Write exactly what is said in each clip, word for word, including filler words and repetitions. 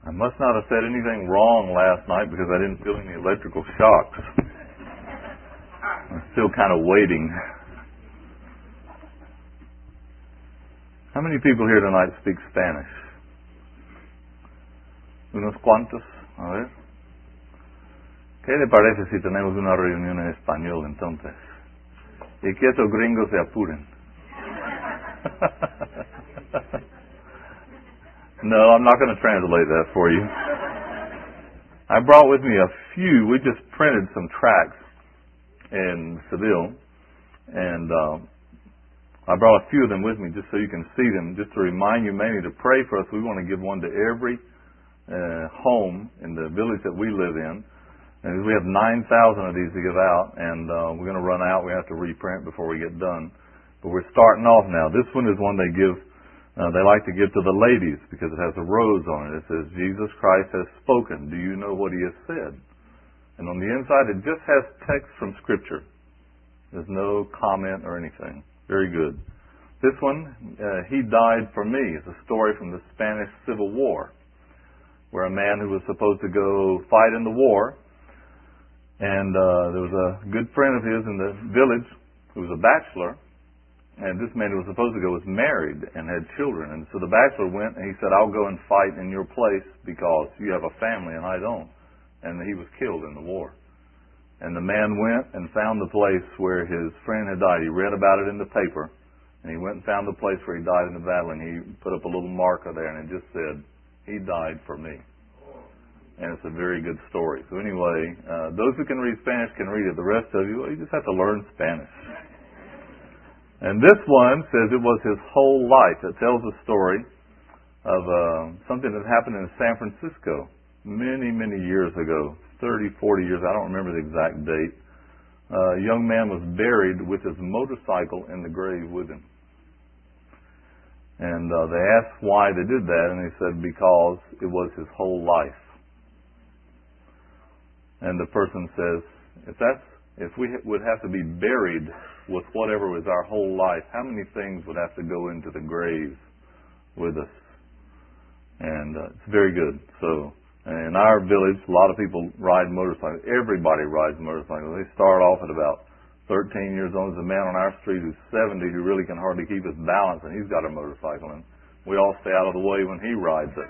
I must not have said anything wrong last night because I didn't feel any electrical shocks. I'm still kind of waiting. How many people here tonight speak Spanish? ¿Unos cuantos? A ver. ¿Qué le parece si tenemos una reunión en español entonces? Y que esos gringos se apuren. No, I'm not going to translate that for you. I brought with me a few. We just printed some tracts in Seville, and uh, I brought a few of them with me just so you can see them, just to remind you mainly to pray for us. We want to give one to every uh, home in the village that we live in. And we have nine thousand of these to give out, and uh, we're going to run out. We have to reprint before we get done. But we're starting off now. This one is one they give. Uh, they like to give to the ladies because it has a rose on it. It says, Jesus Christ has spoken. Do you know what he has said? And on the inside, it just has text from Scripture. There's no comment or anything. Very good. This one, uh, he died for me. It's a story from the Spanish Civil War, where a man who was supposed to go fight in the war, and uh, there was a good friend of his in the village who was a bachelor, and this man who was supposed to go was married and had children. And so the bachelor went and he said, I'll go and fight in your place because you have a family and I don't. And he was killed in the war. And the man went and found the place where his friend had died. He read about it in the paper. And he went and found the place where he died in the battle, and he put up a little marker there, and it just said, he died for me. And it's a very good story. So anyway, uh, those who can read Spanish can read it. The rest of you, well, you just have to learn Spanish. And this one says it was his whole life. It tells a story of uh, something that happened in San Francisco many, many years ago, thirty, forty years, I don't remember the exact date. Uh, a young man was buried with his motorcycle in the grave with him. And uh, they asked why they did that, and he said because it was his whole life. And the person says, if that's if we would have to be buried with whatever was our whole life, how many things would have to go into the grave with us? And uh, it's very good. So in our village, a lot of people ride motorcycles. Everybody rides motorcycles. They start off at about thirteen years old. There's a man on our street who's seventy who really can hardly keep his balance, and he's got a motorcycle. And we all stay out of the way when he rides it.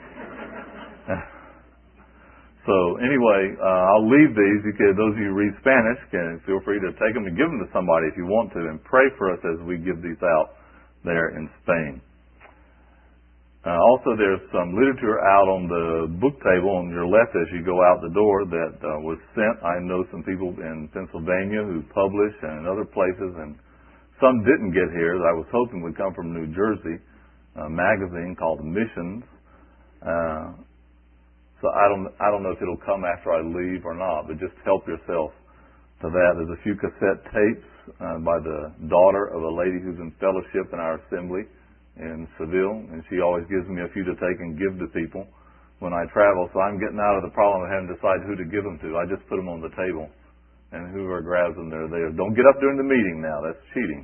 So anyway, uh, I'll leave these. You can, those of you who read Spanish can feel free to take them and give them to somebody if you want to, and pray for us as we give these out there in Spain. Uh, also, there's some literature out on the book table on your left as you go out the door that uh, was sent. I know some people in Pennsylvania who publish and in other places, and some didn't get here that I was hoping would come from New Jersey, a magazine called Missions. Uh, So I don't I don't know if it'll come after I leave or not, but just help yourself to that. There's a few cassette tapes uh, by the daughter of a lady who's in fellowship in our assembly in Seville, and she always gives me a few to take and give to people when I travel. So I'm getting out of the problem of having to decide who to give them to. I just put them on the table, and whoever grabs them, they're there. Don't get up during the meeting now. That's cheating.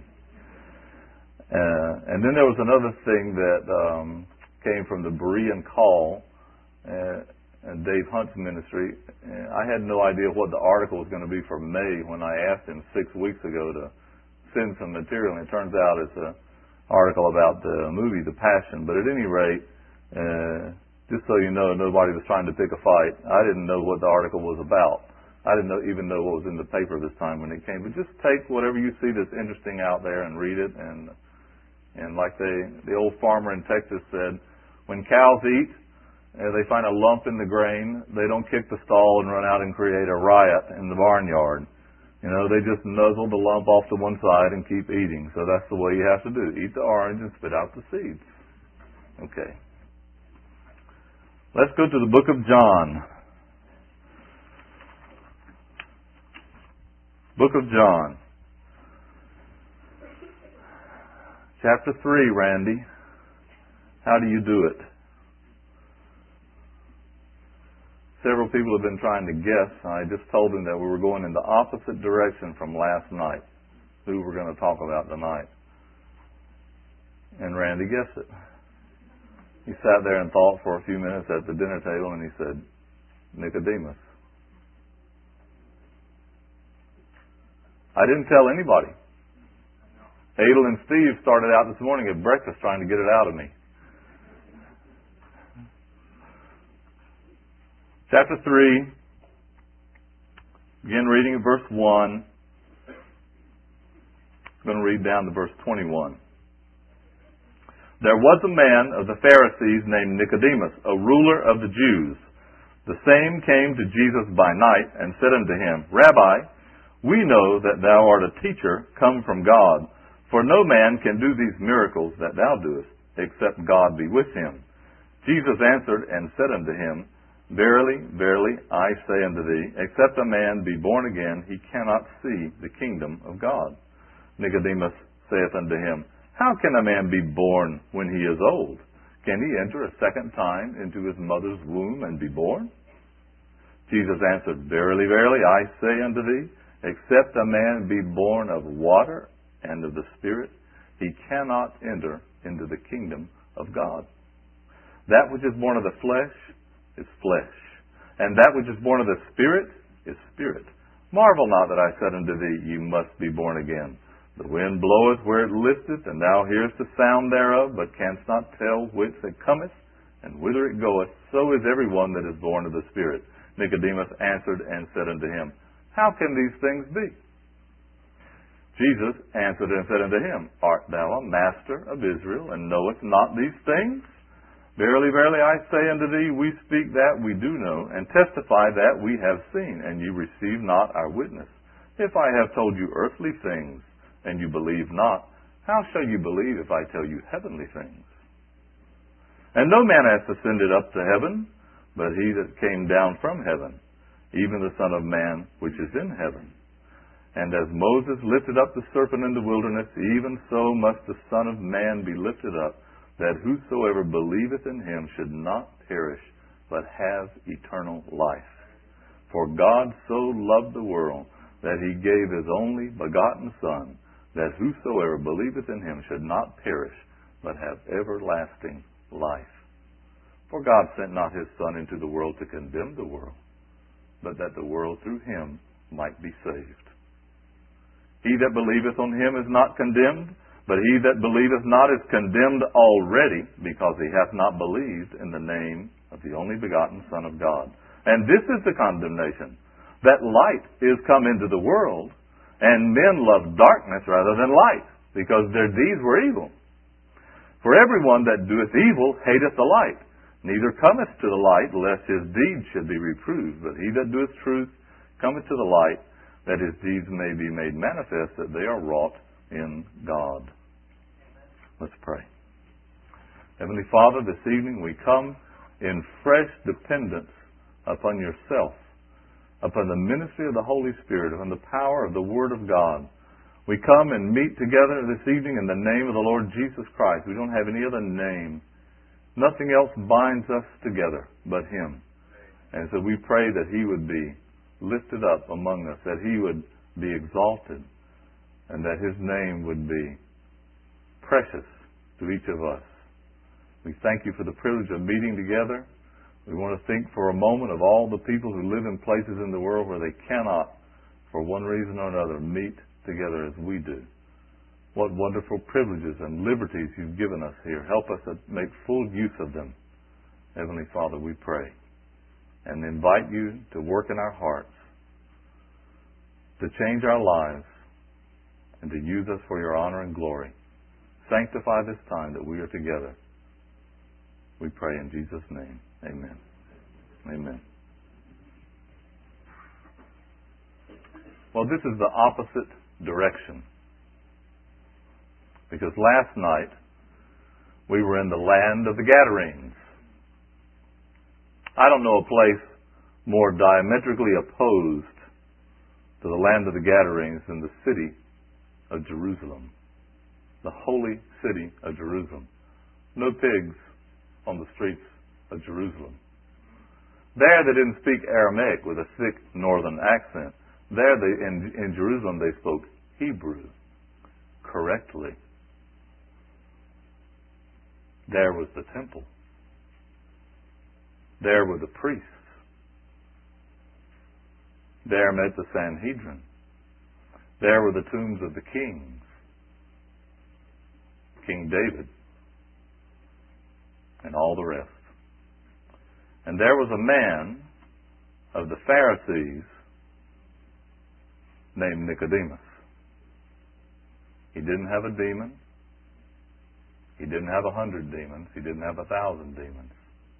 Uh, and then there was another thing that um, came from the Berean Call. Uh, and Dave Hunt's ministry. I had no idea what the article was going to be for May when I asked him six weeks ago to send some material, and it turns out it's an article about the movie The Passion. But at any rate, uh, just so you know, nobody was trying to pick a fight. I didn't know what the article was about. I didn't know, even know what was in the paper this time when it came. But just take whatever you see that's interesting out there and read it. And and like they, the old farmer in Texas said, when cows eat, Uh, they find a lump in the grain, they don't kick the stall and run out and create a riot in the barnyard. You know, they just nuzzle the lump off to one side and keep eating. So that's the way you have to do. Eat the orange and spit out the seeds. Okay. Let's go to the book of John. Book of John. Chapter three, Randy. How do you do it? Several people have been trying to guess. I just told them that we were going in the opposite direction from last night, who we're going to talk about tonight. And Randy guessed it. He sat there and thought for a few minutes at the dinner table, and he said, Nicodemus. I didn't tell anybody. Adel and Steve started out this morning at breakfast trying to get it out of me. Chapter three, begin reading at verse one. I'm going to read down to verse twenty-one. There was a man of the Pharisees named Nicodemus, a ruler of the Jews. The same came to Jesus by night and said unto him, Rabbi, we know that thou art a teacher come from God, for no man can do these miracles that thou doest, except God be with him. Jesus answered and said unto him, Verily, verily, I say unto thee, except a man be born again, he cannot see the kingdom of God. Nicodemus saith unto him, How can a man be born when he is old? Can he enter a second time into his mother's womb and be born? Jesus answered, Verily, verily, I say unto thee, except a man be born of water and of the Spirit, he cannot enter into the kingdom of God. That which is born of the flesh is flesh, and that which is born of the Spirit is spirit. Marvel not that I said unto thee, You must be born again. The wind bloweth where it listeth, and thou hearest the sound thereof, but canst not tell whence it cometh, and whither it goeth. So is every one that is born of the Spirit. Nicodemus answered and said unto him, How can these things be? Jesus answered and said unto him, Art thou a master of Israel, and knowest not these things? Verily, verily, I say unto thee, we speak that we do know, and testify that we have seen, and you receive not our witness. If I have told you earthly things, and you believe not, how shall you believe if I tell you heavenly things? And no man hath ascended up to heaven, but he that came down from heaven, even the Son of Man which is in heaven. And as Moses lifted up the serpent in the wilderness, even so must the Son of Man be lifted up, that whosoever believeth in him should not perish, but have eternal life. For God so loved the world, that he gave his only begotten Son, that whosoever believeth in him should not perish, but have everlasting life. For God sent not his Son into the world to condemn the world, but that the world through him might be saved. He that believeth on him is not condemned, but he that believeth not is condemned already, because he hath not believed in the name of the only begotten Son of God. And this is the condemnation, that light is come into the world, and men love darkness rather than light, because their deeds were evil. For everyone that doeth evil hateth the light, neither cometh to the light, lest his deeds should be reproved. But he that doeth truth cometh to the light, that his deeds may be made manifest, that they are wrought in God. Let's pray. Heavenly Father, this evening we come in fresh dependence upon yourself, upon the ministry of the Holy Spirit, upon the power of the Word of God. We come and meet together this evening in the name of the Lord Jesus Christ. We don't have any other name. Nothing else binds us together but Him. And so we pray that He would be lifted up among us, that He would be exalted, and that His name would be precious to each of us. We thank you for the privilege of meeting together. We want to think for a moment of all the people who live in places in the world where they cannot, for one reason or another, meet together as we do. What wonderful privileges and liberties you've given us here. Help us to make full use of them. Heavenly Father, we pray and invite you to work in our hearts, to change our lives, and to use us for your honor and glory. Sanctify this time that we are together. We pray in Jesus' name. Amen. Amen. Well, this is the opposite direction. Because last night we were in the land of the Gadarenes. I don't know a place more diametrically opposed to the land of the Gadarenes than the city of Jerusalem. The holy city of Jerusalem. No pigs on the streets of Jerusalem. There they didn't speak Aramaic with a thick northern accent. There they, in, in Jerusalem they spoke Hebrew correctly. There was the temple. There were the priests. There met the Sanhedrin. There were the tombs of the kings. King David. And all the rest. And there was a man of the Pharisees named Nicodemus. He didn't have a demon. He didn't have a hundred demons. He didn't have a thousand demons.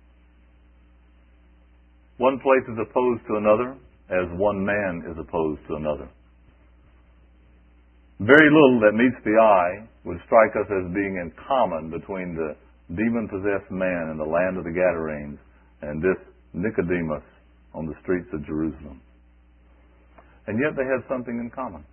One place is opposed to another as one man is opposed to another. Very little that meets the eye would strike us as being in common between the demon-possessed man in the land of the Gadarenes and this Nicodemus on the streets of Jerusalem. And yet they had something in common.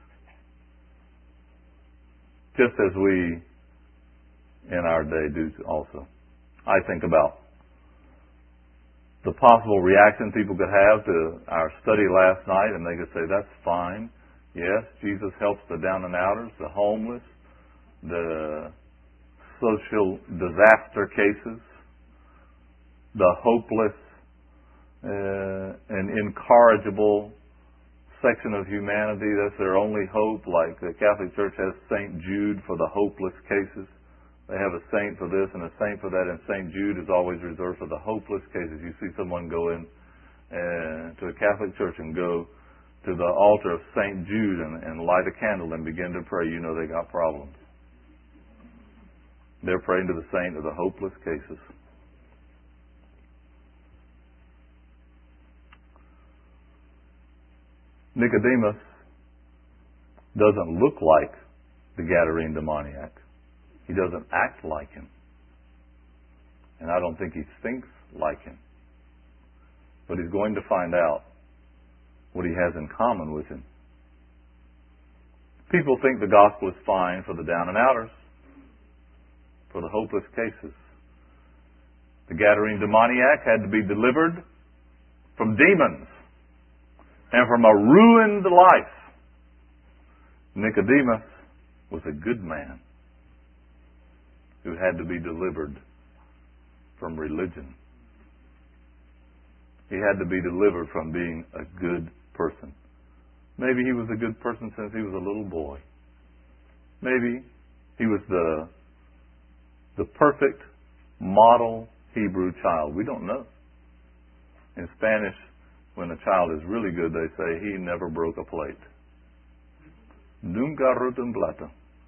Just as we in our day do also. I think about the possible reaction people could have to our study last night, and they could say, that's fine. Yes, Jesus helps the down and outers, the homeless, the social disaster cases, the hopeless uh, and incorrigible section of humanity. That's their only hope. Like the Catholic Church has Saint Jude for the hopeless cases. They have a saint for this and a saint for that, and Saint Jude is always reserved for the hopeless cases. You see someone go in uh, to a Catholic church and go to the altar of Saint Jude and, and light a candle and begin to pray, you know they got problems. They're praying to the saint of the hopeless cases. Nicodemus doesn't look like the Gadarene demoniac. He doesn't act like him. And I don't think he thinks like him. But he's going to find out what he has in common with him. People think the gospel is fine for the down and outers, for the hopeless cases. The Gadarene demoniac had to be delivered from demons and from a ruined life. Nicodemus was a good man who had to be delivered from religion. He had to be delivered from being a good person. Maybe he was a good person since he was a little boy. Maybe he was the the perfect model Hebrew child. We don't know. In Spanish, when a child is really good, they say, he never broke a plate. Nunca roto un plato.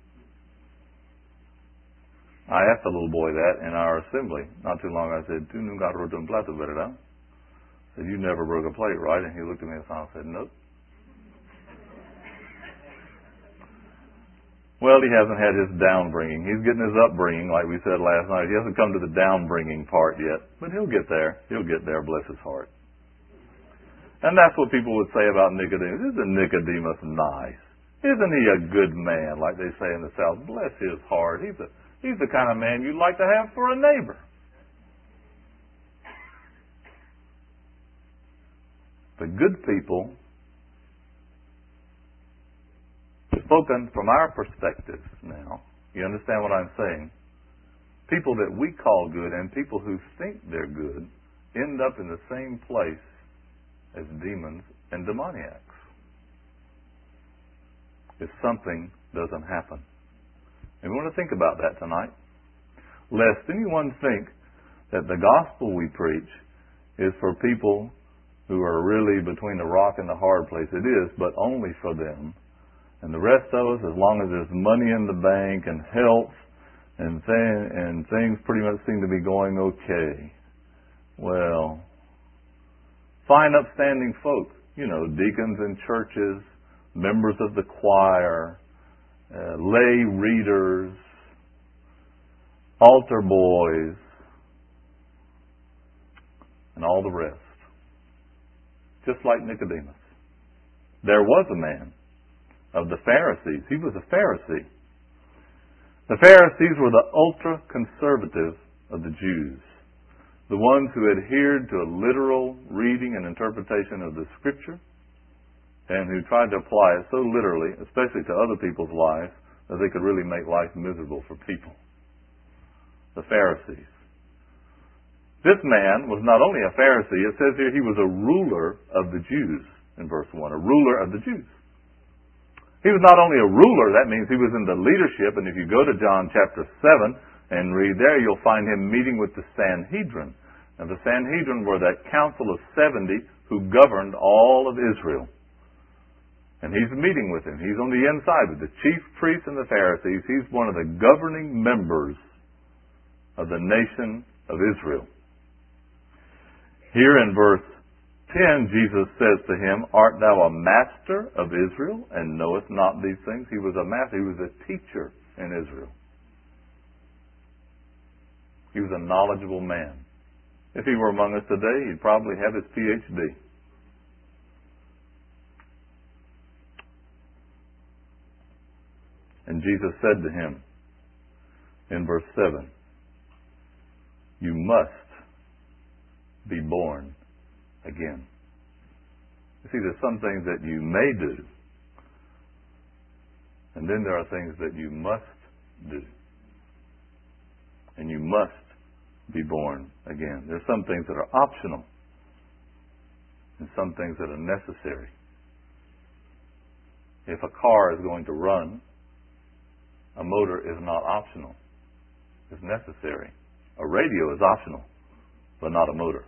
I asked a little boy that in our assembly not too long ago. I said, "Tu nunca roto un plato, verdad?" I said, "You never broke a plate, right?" And he looked at me and said, "Nope." Well, he hasn't had his downbringing. He's getting his upbringing, like we said last night. He hasn't come to the downbringing part yet, but he'll get there. He'll get there, bless his heart. And that's what people would say about Nicodemus. Isn't Nicodemus nice? Isn't he a good man, like they say in the South? Bless his heart. He's a He's the kind of man you'd like to have for a neighbor. The good people, spoken from our perspective now, you understand what I'm saying? People that we call good and people who think they're good end up in the same place as demons and demoniacs if something doesn't happen. And we want to think about that tonight. Lest anyone think that the gospel we preach is for people who are really between the rock and the hard place. It is, but only for them. And the rest of us, as long as there's money in the bank and health and, th- and things pretty much seem to be going okay. Well, fine upstanding folk, you know, deacons in churches, members of the choir, Uh, lay readers, altar boys, and all the rest. Just like Nicodemus. There was a man of the Pharisees. He was a Pharisee. The Pharisees were the ultra-conservative of the Jews. The ones who adhered to a literal reading and interpretation of the Scripture, and who tried to apply it so literally, especially to other people's lives, that they could really make life miserable for people. The Pharisees. This man was not only a Pharisee, it says here he was a ruler of the Jews in verse one, a ruler of the Jews. He was not only a ruler, that means he was in the leadership, and if you go to John chapter seven and read there, you'll find him meeting with the Sanhedrin. Now the Sanhedrin were that council of seventy who governed all of Israel. And he's meeting with him. He's on the inside with the chief priests and the Pharisees. He's one of the governing members of the nation of Israel. Here in verse ten, Jesus says to him, "Art thou a master of Israel, and knowest not these things?" He was a master. He was a teacher in Israel. He was a knowledgeable man. If he were among us today, he'd probably have his P H D. And Jesus said to him in verse seven, "You must be born again." You see, there's some things that you may do, and then there are things that you must do. And you must be born again. There's some things that are optional, and some things that are necessary. If a car is going to run, a motor is not optional. It's necessary. A radio is optional, but not a motor.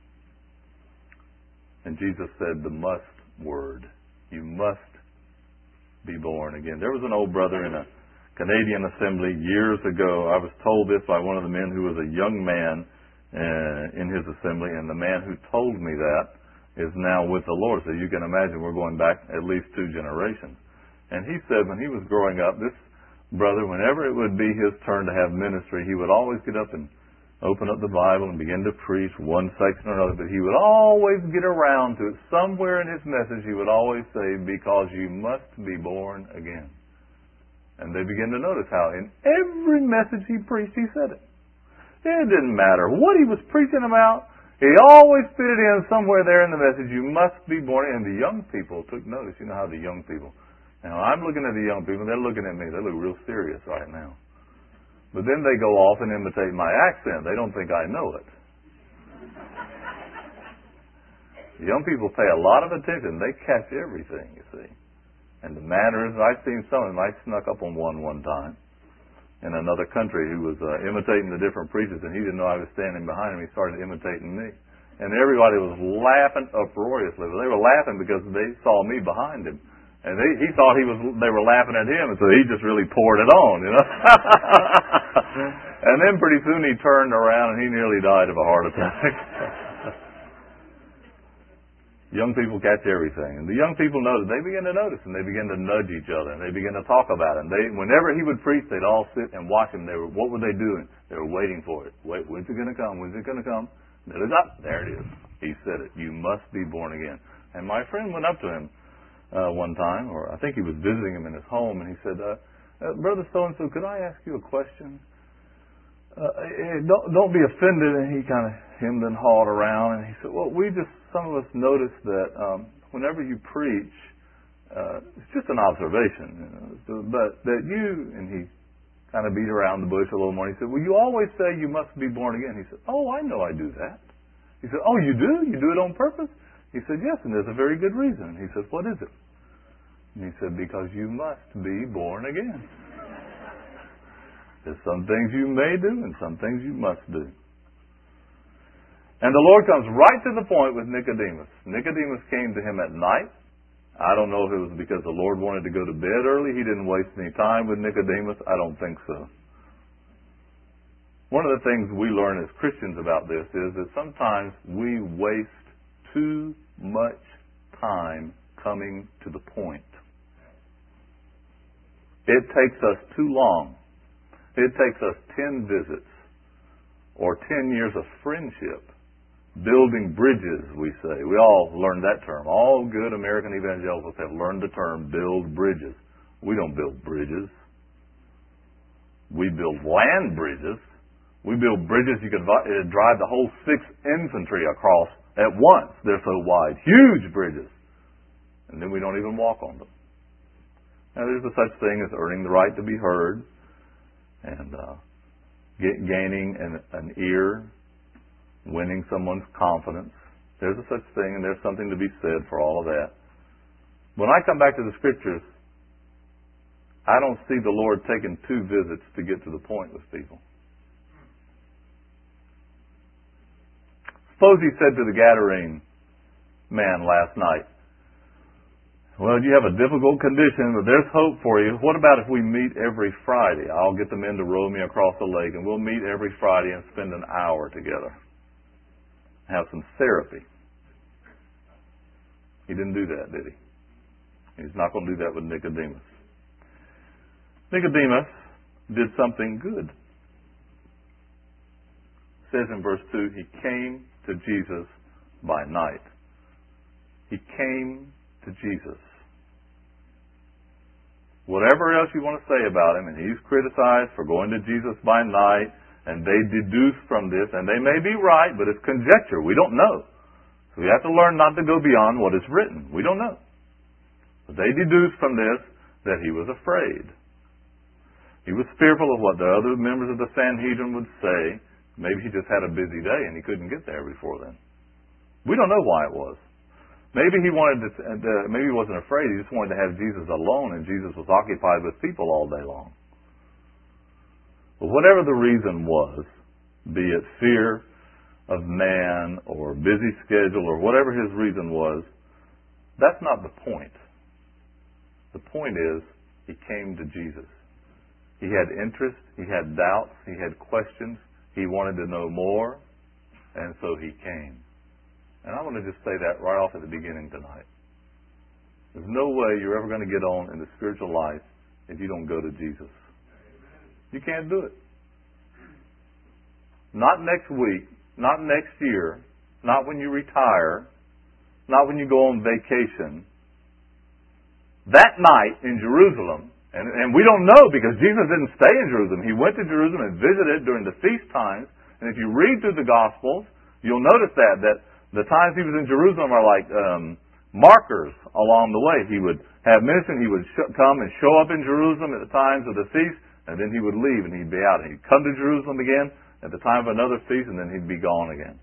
And Jesus said the must word. You must be born again. There was an old brother in a Canadian assembly years ago. I was told this by one of the men who was a young man uh, in his assembly, and the man who told me that is now with the Lord. So you can imagine we're going back at least two generations. And he said when he was growing up, this brother, whenever it would be his turn to have ministry, he would always get up and open up the Bible and begin to preach one section or another, but he would always get around to it. Somewhere in his message he would always say, "Because you must be born again." And they began to notice how in every message he preached, he said it. It didn't matter what he was preaching about. He always fit it in somewhere there in the message, "You must be born again." And the young people took notice. You know how the young people... Now, I'm looking at the young people, they're looking at me. They look real serious right now. But then they go off and imitate my accent. They don't think I know it. The young people pay a lot of attention. They catch everything, you see. And the manners, I've seen some of them. I snuck up on one one time in another country who was uh, imitating the different preachers, and he didn't know I was standing behind him. He started imitating me. And everybody was laughing uproariously. They were laughing because they saw me behind him. And they, he thought he was, they were laughing at him, and so he just really poured it on, you know. And then pretty soon he turned around and he nearly died of a heart attack. Young people catch everything. And the young people notice, they begin to notice, and they begin to nudge each other, and they begin to talk about it. And they, whenever he would preach, they'd all sit and watch him. They were, what were they doing? They were waiting for it. Wait, when's it going to come? When's it going to come? There it is. There it is. He said it. You must be born again. And my friend went up to him Uh, one time, or I think he was visiting him in his home, and he said, uh, uh, "Brother so-and-so, could I ask you a question? Uh, uh, don't, don't be offended." And he kind of hemmed and hawed around, and he said, "Well, we just, some of us noticed that um, whenever you preach, uh, it's just an observation, you know, so, but that you," and he kind of beat around the bush a little more. He said, "Well, you always say you must be born again." He said, "Oh, I know I do that." He said, "Oh, you do? You do it on purpose?" He said, "Yes, and there's a very good reason." He said, "What is it?" And he said, "Because you must be born again." There's some things you may do and some things you must do. And the Lord comes right to the point with Nicodemus. Nicodemus came to him at night. I don't know if it was because the Lord wanted to go to bed early. He didn't waste any time with Nicodemus. I don't think so. One of the things we learn as Christians about this is that sometimes we waste too much time coming to the point. It takes us too long. It takes us ten visits or ten years of friendship, building bridges, we say. We all learned that term. All good American evangelicals have learned the term build bridges. We don't build bridges. We build land bridges. We build bridges you could drive the whole sixth Infantry across at once. They're so wide. Huge bridges. And then we don't even walk on them. Now, there's a such thing as earning the right to be heard and uh, get, gaining an, an ear winning someone's confidence. There's a such thing, and there's something to be said for all of that. When I come back to the Scriptures, I don't see the Lord taking two visits to get to the point with people. Suppose he said to the Gadarene man last night, well, you have a difficult condition, but there's hope for you. What about if we meet every Friday? I'll get the men to row me across the lake, and we'll meet every Friday and spend an hour together. Have some therapy. He didn't do that, did he? He's not going to do that with Nicodemus. Nicodemus did something good. It says in verse two, he came to Jesus by night. He came to Jesus. Whatever else you want to say about him, and he's criticized for going to Jesus by night, and they deduce from this, and they may be right, but it's conjecture. We don't know. So we have to learn not to go beyond what is written. We don't know. But they deduce from this that he was afraid. He was fearful of what the other members of the Sanhedrin would say. Maybe he just had a busy day and he couldn't get there before then. We don't know why it was. Maybe he wanted to, uh, maybe he wasn't afraid. He just wanted to have Jesus alone, and Jesus was occupied with people all day long. But whatever the reason was, be it fear of man or busy schedule or whatever his reason was, that's not the point. The point is, he came to Jesus. He had interest, he had doubts, he had questions, he wanted to know more, and so he came. And I want to just say that right off at the beginning tonight. There's no way you're ever going to get on in the spiritual life if you don't go to Jesus. You can't do it. Not next week, not next year, not when you retire, not when you go on vacation. That night in Jerusalem, and, and we don't know because Jesus didn't stay in Jerusalem. He went to Jerusalem and visited during the feast times. And if you read through the Gospels, you'll notice that, that the times he was in Jerusalem are like um, markers along the way. He would have ministry, he would sh- come and show up in Jerusalem at the times of the feast, and then he would leave and he'd be out. And he'd come to Jerusalem again at the time of another feast, and then he'd be gone again.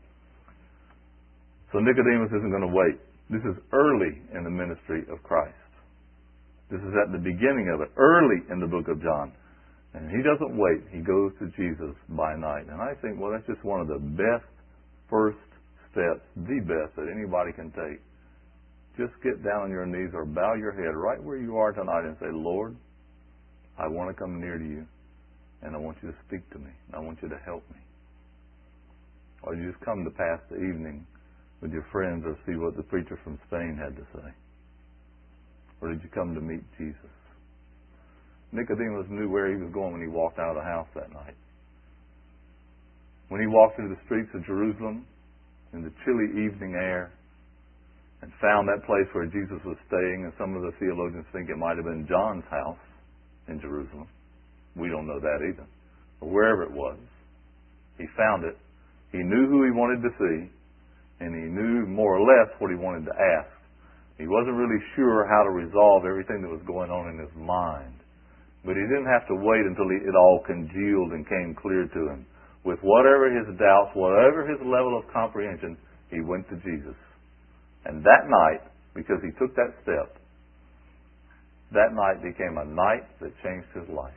So Nicodemus isn't going to wait. This is early in the ministry of Christ. This is at the beginning of it, early in the book of John. And he doesn't wait. He goes to Jesus by night. And I think, well, that's just one of the best first steps, the best that anybody can take. Just get down on your knees or bow your head right where you are tonight and say, Lord, I want to come near to you, and I want you to speak to me, and I want you to help me. Or you just come to pass the evening with your friends or see what the preacher from Spain had to say. Or did you come to meet Jesus? Nicodemus knew where he was going when he walked out of the house that night. When he walked through the streets of Jerusalem in the chilly evening air and found that place where Jesus was staying, and some of the theologians think it might have been John's house in Jerusalem. We don't know that either. But wherever it was, he found it. He knew who he wanted to see, and he knew more or less what he wanted to ask. He wasn't really sure how to resolve everything that was going on in his mind. But he didn't have to wait until he, it all congealed and came clear to him. With whatever his doubts, whatever his level of comprehension, he went to Jesus. And that night, because he took that step, that night became a night that changed his life.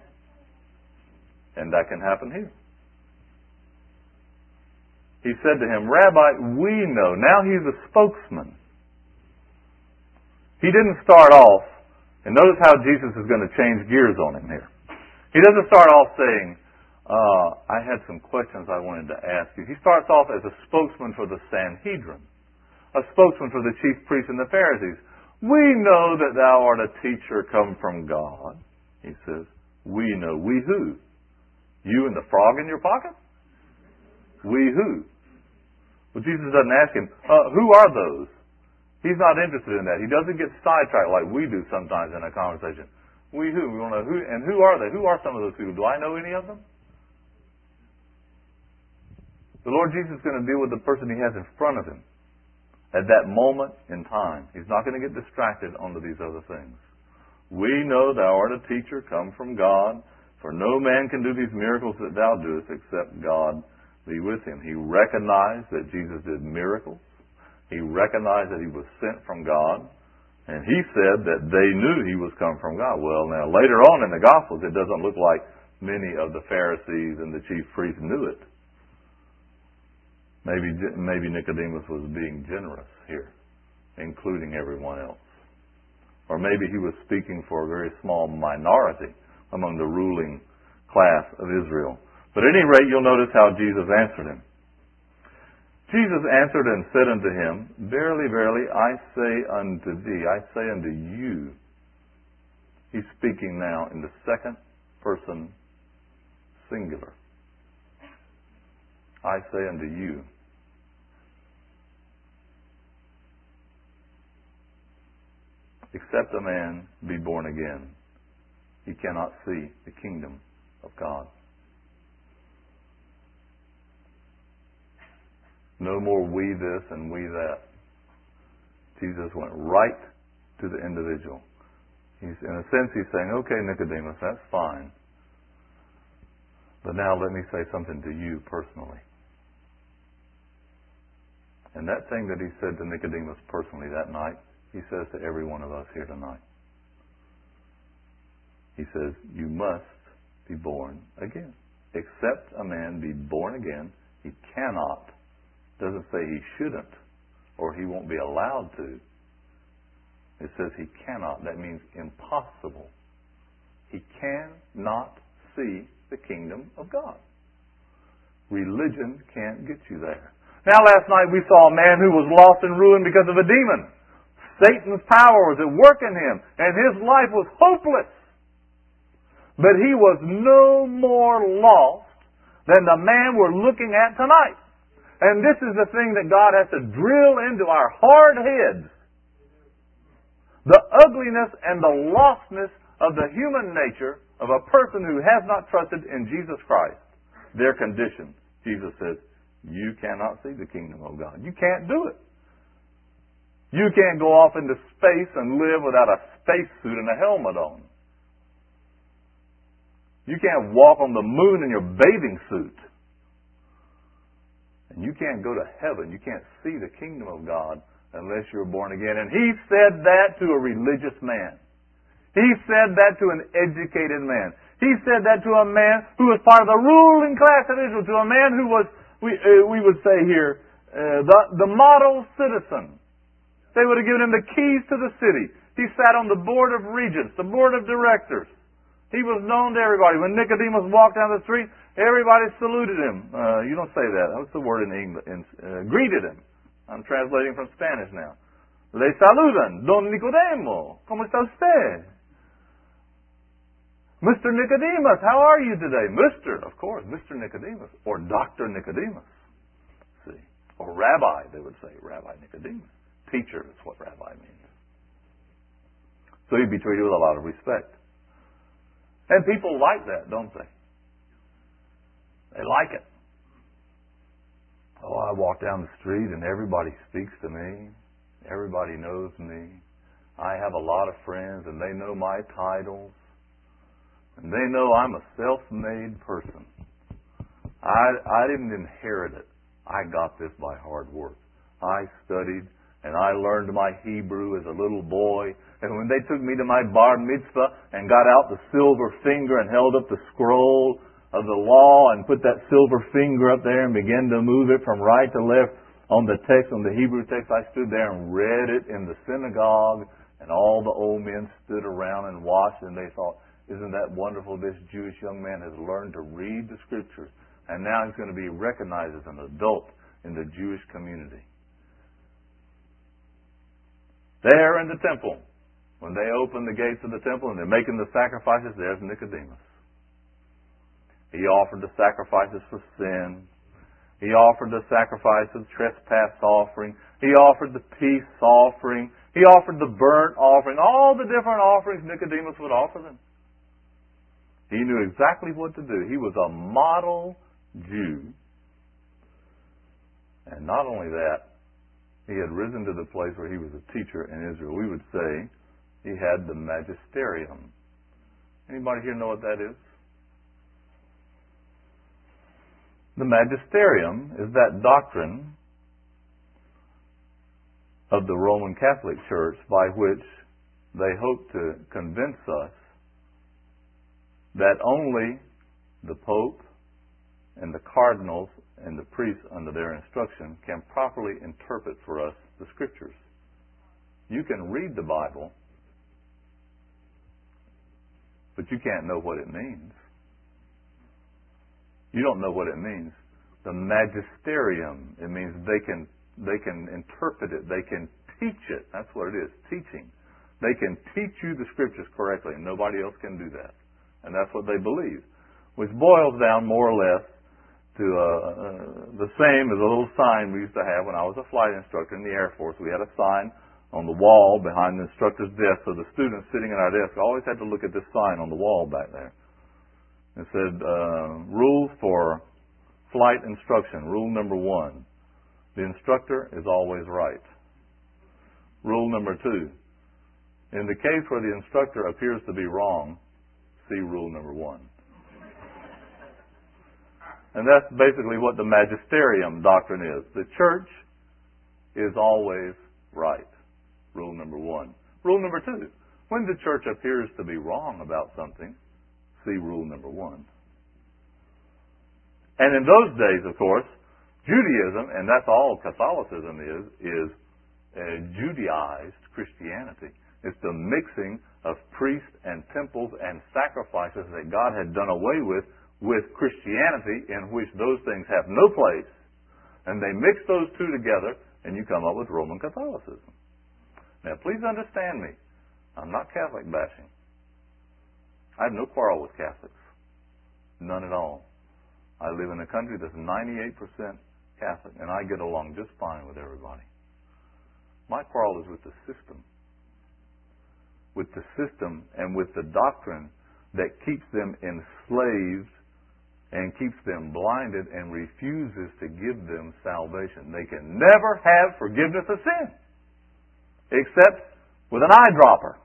And that can happen here. He said to him, Rabbi, we know. Now he's a spokesman. He didn't start off, and notice how Jesus is going to change gears on him here. He doesn't start off saying, uh, I had some questions I wanted to ask you. He starts off as a spokesman for the Sanhedrin, a spokesman for the chief priests and the Pharisees. We know that thou art a teacher come from God. He says, we know. We who? You and the frog in your pocket? We who? Well, Jesus doesn't ask him, uh, who are those? He's not interested in that. He doesn't get sidetracked like we do sometimes in a conversation. We who? We want to know who, and who are they? Who are some of those people? Do I know any of them? The Lord Jesus is going to deal with the person he has in front of him at that moment in time. He's not going to get distracted onto these other things. We know thou art a teacher come from God, for no man can do these miracles that thou doest except God be with him. He recognized that Jesus did miracles. He recognized that he was sent from God. And he said that they knew he was come from God. Well, now, later on in the Gospels, it doesn't look like many of the Pharisees and the chief priests knew it. Maybe, maybe Nicodemus was being generous here, including everyone else. Or maybe he was speaking for a very small minority among the ruling class of Israel. But at any rate, you'll notice how Jesus answered him. Jesus answered and said unto him, Verily, verily, I say unto thee, I say unto you. He's speaking now in the second person singular. I say unto you. Except a man be born again, he cannot see the kingdom of God. No more we this and we that. Jesus went right to the individual. He's, in a sense, he's saying, okay, Nicodemus, that's fine. But now let me say something to you personally. And that thing that he said to Nicodemus personally that night, he says to every one of us here tonight. He says, you must be born again. Except a man be born again, he cannot. Doesn't say he shouldn't or he won't be allowed to. It says he cannot. That means impossible. He cannot see the kingdom of God. Religion can't get you there. Now, last night we saw a man who was lost and ruined because of a demon. Satan's power was at work in him, and his life was hopeless. But he was no more lost than the man we're looking at tonight. And this is the thing that God has to drill into our hard heads. The ugliness and the lostness of the human nature of a person who has not trusted in Jesus Christ. Their condition. Jesus says, you cannot see the kingdom of God. You can't do it. You can't go off into space and live without a spacesuit and a helmet on. You can't walk on the moon in your bathing suit. And you can't go to heaven. You can't see the kingdom of God unless you're born again. And he said that to a religious man. He said that to an educated man. He said that to a man who was part of the ruling class of Israel, to a man who was, we, uh, we would say here, uh, the, the model citizen. They would have given him the keys to the city. He sat on the board of regents, the board of directors. He was known to everybody. When Nicodemus walked down the street, everybody saluted him. Uh, you don't say that. What's the word in English? In, uh, greeted him. I'm translating from Spanish now. Le saludan. Don Nicodemo. ¿Cómo está usted? Mister Nicodemus, how are you today? Mister, of course, Mister Nicodemus. Or Doctor Nicodemus. See. Or Rabbi, they would say. Rabbi Nicodemus. Teacher is what Rabbi means. So he'd be treated with a lot of respect. And people like that, don't they? They like it. Oh, I walk down the street and everybody speaks to me. Everybody knows me. I have a lot of friends and they know my titles. And they know I'm a self-made person. I, I didn't inherit it. I got this by hard work. I studied and I learned my Hebrew as a little boy. And when they took me to my bar mitzvah and got out the silver finger and held up the scroll of the law and put that silver finger up there and began to move it from right to left on the text, on the Hebrew text, I stood there and read it in the synagogue, and all the old men stood around and watched, and they thought, isn't that wonderful? This Jewish young man has learned to read the Scriptures, and now he's going to be recognized as an adult in the Jewish community. There in the temple, when they open the gates of the temple and they're making the sacrifices, there's Nicodemus. He offered the sacrifices for sin. He offered the sacrifice of trespass offering. He offered the peace offering. He offered the burnt offering. All the different offerings Nicodemus would offer them. He knew exactly what to do. He was a model Jew. And not only that, he had risen to the place where he was a teacher in Israel. We would say he had the magisterium. Anybody here know what that is? The magisterium is that doctrine of the Roman Catholic Church by which they hope to convince us that only the Pope and the cardinals and the priests under their instruction can properly interpret for us the Scriptures. You can read the Bible, but you can't know what it means. You don't know what it means. The magisterium, it means they can they can interpret it, they can teach it. That's what it is, teaching. They can teach you the Scriptures correctly, and nobody else can do that. And that's what they believe, which boils down more or less to uh, uh, the same as a little sign we used to have when I was a flight instructor in the Air Force. We had a sign on the wall behind the instructor's desk, so the students sitting at our desk always had to look at this sign on the wall back there. It said, uh, rules for flight instruction. Rule number one, the instructor is always right. Rule number two, in the case where the instructor appears to be wrong, see rule number one. And that's basically what the magisterium doctrine is. The church is always right. Rule number one. Rule number two, when the church appears to be wrong about something, see rule number one. And in those days, of course, Judaism, and that's all Catholicism is, is a Judaized Christianity. It's the mixing of priests and temples and sacrifices that God had done away with with Christianity, in which those things have no place. And they mix those two together, and you come up with Roman Catholicism. Now, please understand me. I'm not Catholic bashing. I have no quarrel with Catholics. None at all. I live in a country that's ninety-eight percent Catholic, and I get along just fine with everybody. My quarrel is with the system. With the system and with the doctrine that keeps them enslaved and keeps them blinded and refuses to give them salvation. They can never have forgiveness of sin except with an eyedropper.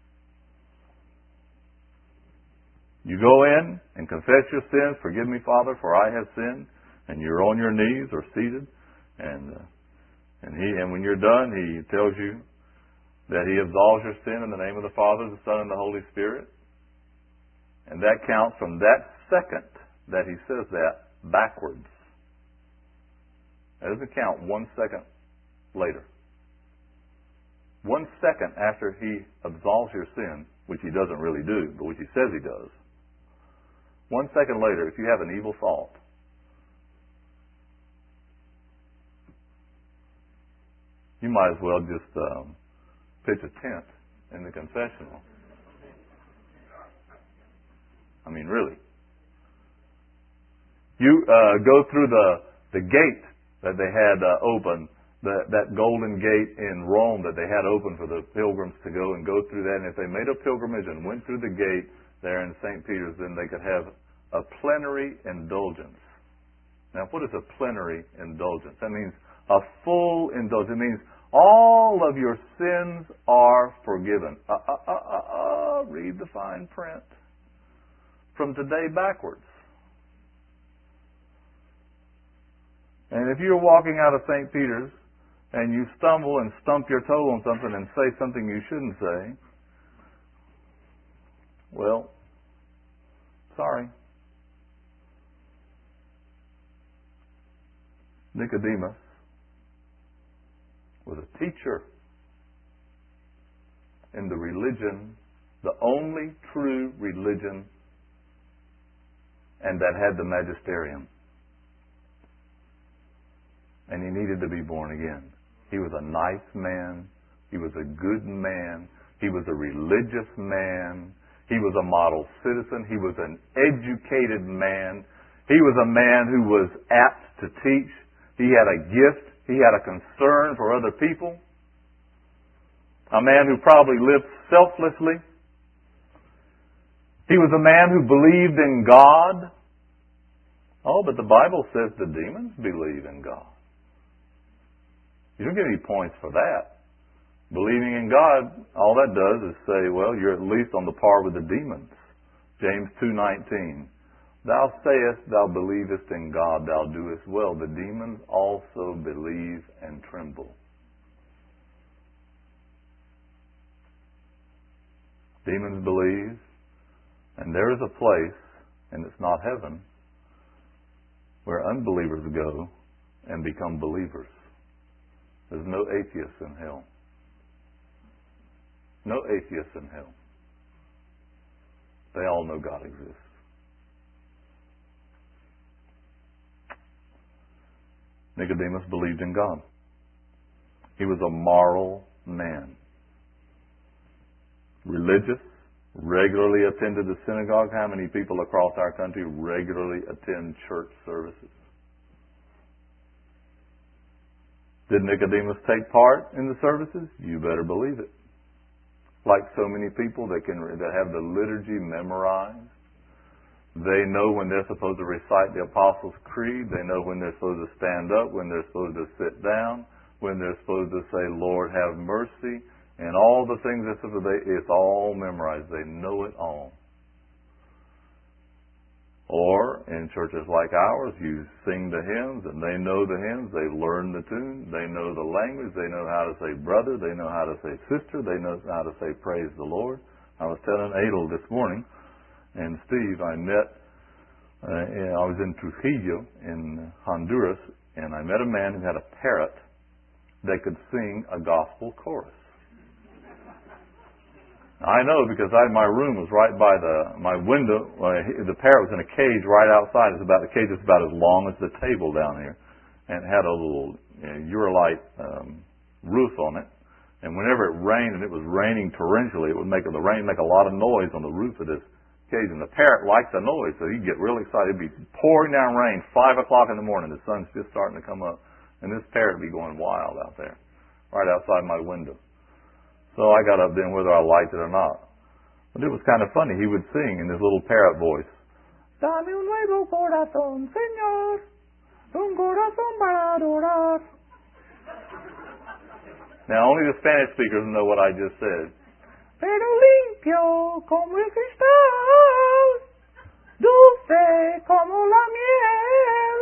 You go in and confess your sins. Forgive me, Father, for I have sinned. And you're on your knees or seated. And uh, and he and when you're done, He tells you that He absolves your sin in the name of the Father, the Son, and the Holy Spirit. And that counts from that second that He says that backwards. That doesn't count one second later. One second after He absolves your sin, which He doesn't really do, but which He says He does. One second later, if you have an evil thought, you might as well just um, pitch a tent in the confessional. I mean, really. You uh, go through the, the gate that they had uh, open, the, that golden gate in Rome that they had open for the pilgrims to go and go through that. And if they made a pilgrimage and went through the gate there in Saint Peter's, then they could have a plenary indulgence. Now, what is a plenary indulgence? That means a full indulgence. It means all of your sins are forgiven. Uh, uh, uh, uh, uh, read the fine print. From today backwards. And if you're walking out of Saint Peter's and you stumble and stump your toe on something and say something you shouldn't say, well, sorry. Nicodemus was a teacher in the religion, the only true religion, and that had the magisterium. And he needed to be born again. He was a nice man. He was a good man. He was a religious man. He was a model citizen. He was an educated man. He was a man who was apt to teach. He had a gift. He had a concern for other people. A man who probably lived selflessly. He was a man who believed in God. Oh, but the Bible says the demons believe in God. You don't get any points for that. Believing in God, all that does is say, well, you're at least on the par with the demons. James two nineteen. Thou sayest thou believest in God, thou doest well. The demons also believe and tremble. Demons believe, and there is a place, and it's not heaven, where unbelievers go and become believers. There's no atheists in hell. No atheists in hell. They all know God exists. Nicodemus believed in God. He was a moral man. Religious, regularly attended the synagogue. How many people across our country regularly attend church services? Did Nicodemus take part in the services? You better believe it. Like so many people that can that have the liturgy memorized. They know when they're supposed to recite the Apostles' Creed. They know when they're supposed to stand up, when they're supposed to sit down, when they're supposed to say, Lord, have mercy. And all the things that's supposed to, it's all memorized. They know it all. Or in churches like ours, you sing the hymns, and they know the hymns. They learn the tune. They know the language. They know how to say brother. They know how to say sister. They know how to say praise the Lord. I was telling Adel this morning, and Steve, I met, uh, I was in Trujillo in Honduras, and I met a man who had a parrot that could sing a gospel chorus. I know because I, my room was right by the my window. Uh, the parrot was in a cage right outside. It's about the cage is about as long as the table down here, and it had a little you know, Uralite um, roof on it. And whenever it rained, and it was raining torrentially, it would make the rain make a lot of noise on the roof of this cage. And the parrot liked the noise, so he'd get really excited. It'd be pouring down rain, five o'clock in the morning. The sun's just starting to come up, and this parrot would be going wild out there, right outside my window. So I got up then whether I liked it or not. But it was kind of funny. He would sing in his little parrot voice. Dame un nuevo corazón, Señor. Un corazón para adorar. Now only the Spanish speakers know what I just said. Pero limpio como el cristal, dulce como la miel.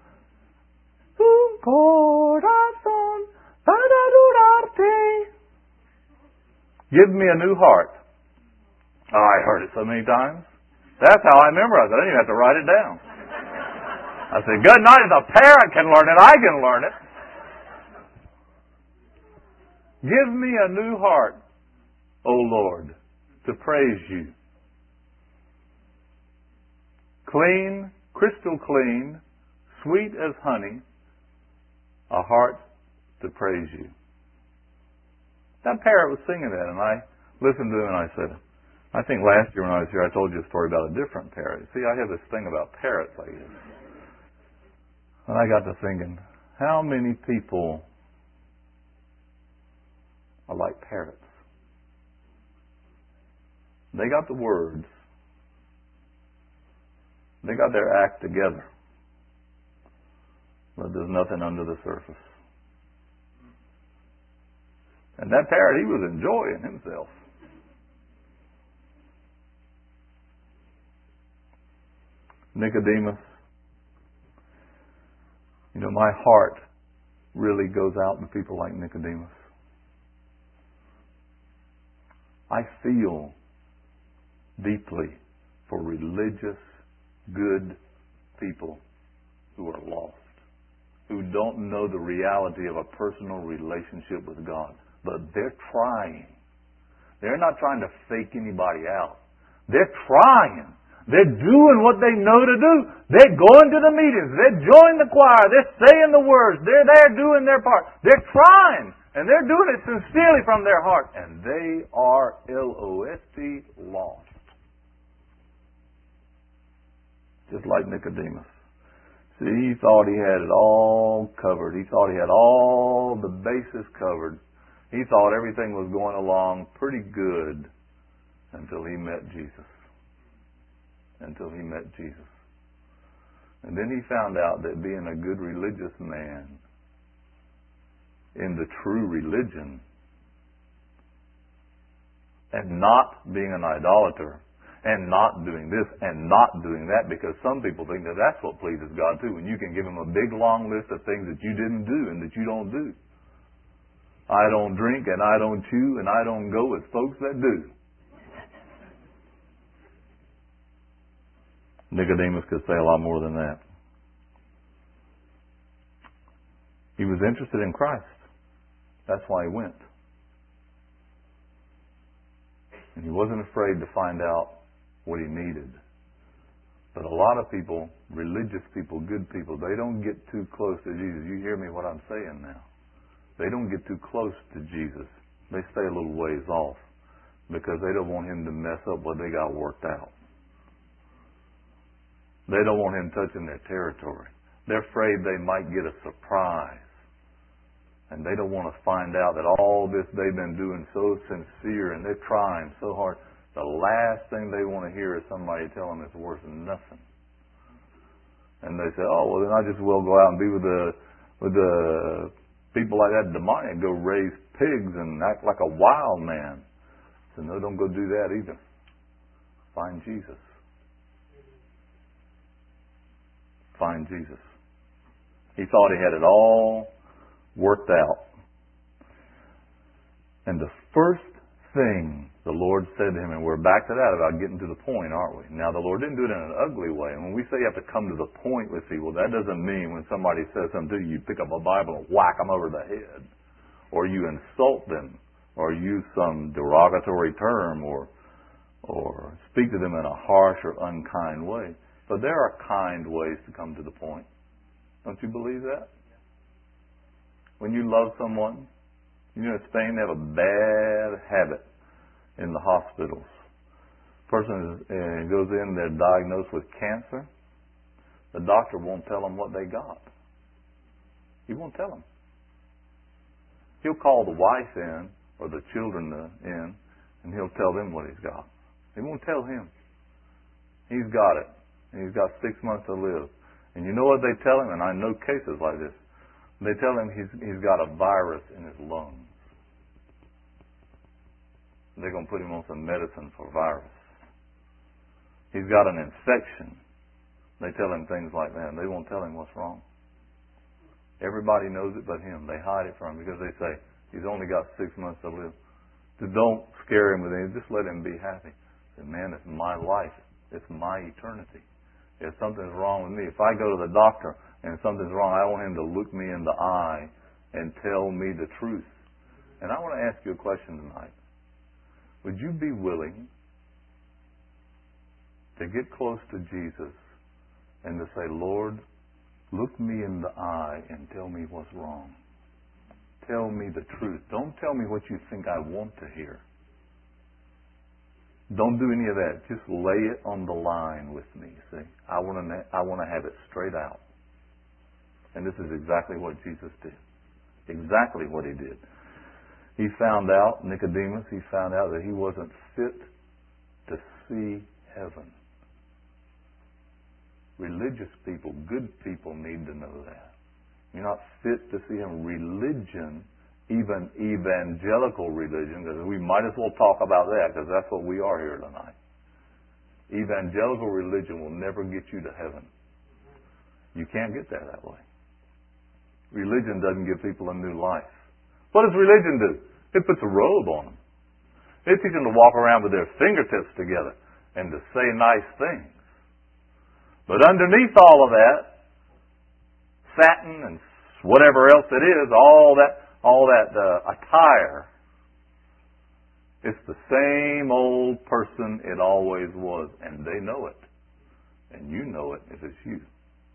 Un corazón para adorarte. Give me a new heart. Oh, I heard it so many times. That's how I memorized it. I didn't even have to write it down. I said, good night. If the parrot can learn it, I can learn it. Give me a new heart, O Lord, to praise you. Clean, crystal clean, sweet as honey, a heart to praise you. That parrot was singing that, and I listened to him, and I said, I think last year when I was here, I told you a story about a different parrot. See, I have this thing about parrots like this. And I got to thinking, how many people are like parrots? They got the words. They got their act together. But there's nothing under the surface. And that parrot, he was enjoying himself. Nicodemus, you know, my heart really goes out to people like Nicodemus. I feel deeply for religious, good people who are lost, who don't know the reality of a personal relationship with God. But they're trying. They're not trying to fake anybody out. They're trying. They're doing what they know to do. They're going to the meetings. They're joining the choir. They're saying the words. They're there doing their part. They're trying. And they're doing it sincerely from their heart. And they are L O S T, lost. Just like Nicodemus. See, he thought he had it all covered. He thought he had all the bases covered. He thought everything was going along pretty good until he met Jesus. Until he met Jesus. And then he found out that being a good religious man in the true religion and not being an idolater and not doing this and not doing that, because some people think that that's what pleases God too, when you can give Him a big long list of things that you didn't do and that you don't do. I don't drink and I don't chew and I don't go with folks that do. Nicodemus could say a lot more than that. He was interested in Christ. That's why he went. And he wasn't afraid to find out what he needed. But a lot of people, religious people, good people, they don't get too close to Jesus. You hear me what I'm saying now. They don't get too close to Jesus. They stay a little ways off because they don't want Him to mess up what they got worked out. They don't want Him touching their territory. They're afraid they might get a surprise. And they don't want to find out that all this they've been doing so sincere and they're trying so hard. The last thing they want to hear is somebody tell them it's worth nothing. And they say, oh, well, then I just will go out and be with the with the people like that demonic, go raise pigs and act like a wild man. So no, don't go do that either. Find Jesus. Find Jesus. He thought he had it all worked out. And the first thing the Lord said to him, and we're back to that about getting to the point, aren't we? Now, the Lord didn't do it in an ugly way. And when we say you have to come to the point with people, that doesn't mean when somebody says something to you, you pick up a Bible and whack them over the head. Or you insult them. Or use some derogatory term. Or, or speak to them in a harsh or unkind way. But there are kind ways to come to the point. Don't you believe that? When you love someone, you know in Spain they have a bad habit in the hospitals. Person is, uh, goes in, they're diagnosed with cancer. The doctor won't tell them what they got. He won't tell them. He'll call the wife in or the children in, and he'll tell them what he's got. He won't tell him. He's got it. And he's got six months to live. And you know what they tell him? And I know cases like this. They tell him he's he's got a virus in his lungs. They're going to put him on some medicine for virus. He's got an infection. They tell him things like that. They won't tell him what's wrong. Everybody knows it but him. They hide it from him because they say he's only got six months to live. So don't scare him with anything. Just let him be happy. Say, man, it's my life. It's my eternity. If something's wrong with me, if I go to the doctor and something's wrong, I want him to look me in the eye and tell me the truth. And I want to ask you a question tonight. Would you be willing to get close to Jesus and to say, Lord, look me in the eye and tell me what's wrong. Tell me the truth. Don't tell me what you think I want to hear. Don't do any of that. Just lay it on the line with me, see. I want to I want to have it straight out. And this is exactly what Jesus did. Exactly what He did. He found out, Nicodemus, he found out that he wasn't fit to see heaven. Religious people, good people need to know that. You're not fit to see heaven. Religion, even evangelical religion, because we might as well talk about that because that's what we are here tonight. Evangelical religion will never get you to heaven. You can't get there that way. Religion doesn't give people a new life. What does religion do? It puts a robe on them. It teaches them to walk around with their fingertips together and to say nice things. But underneath all of that, satin and whatever else it is, all that all that uh, attire, it's the same old person it always was, and they know it. And you know it if it's you.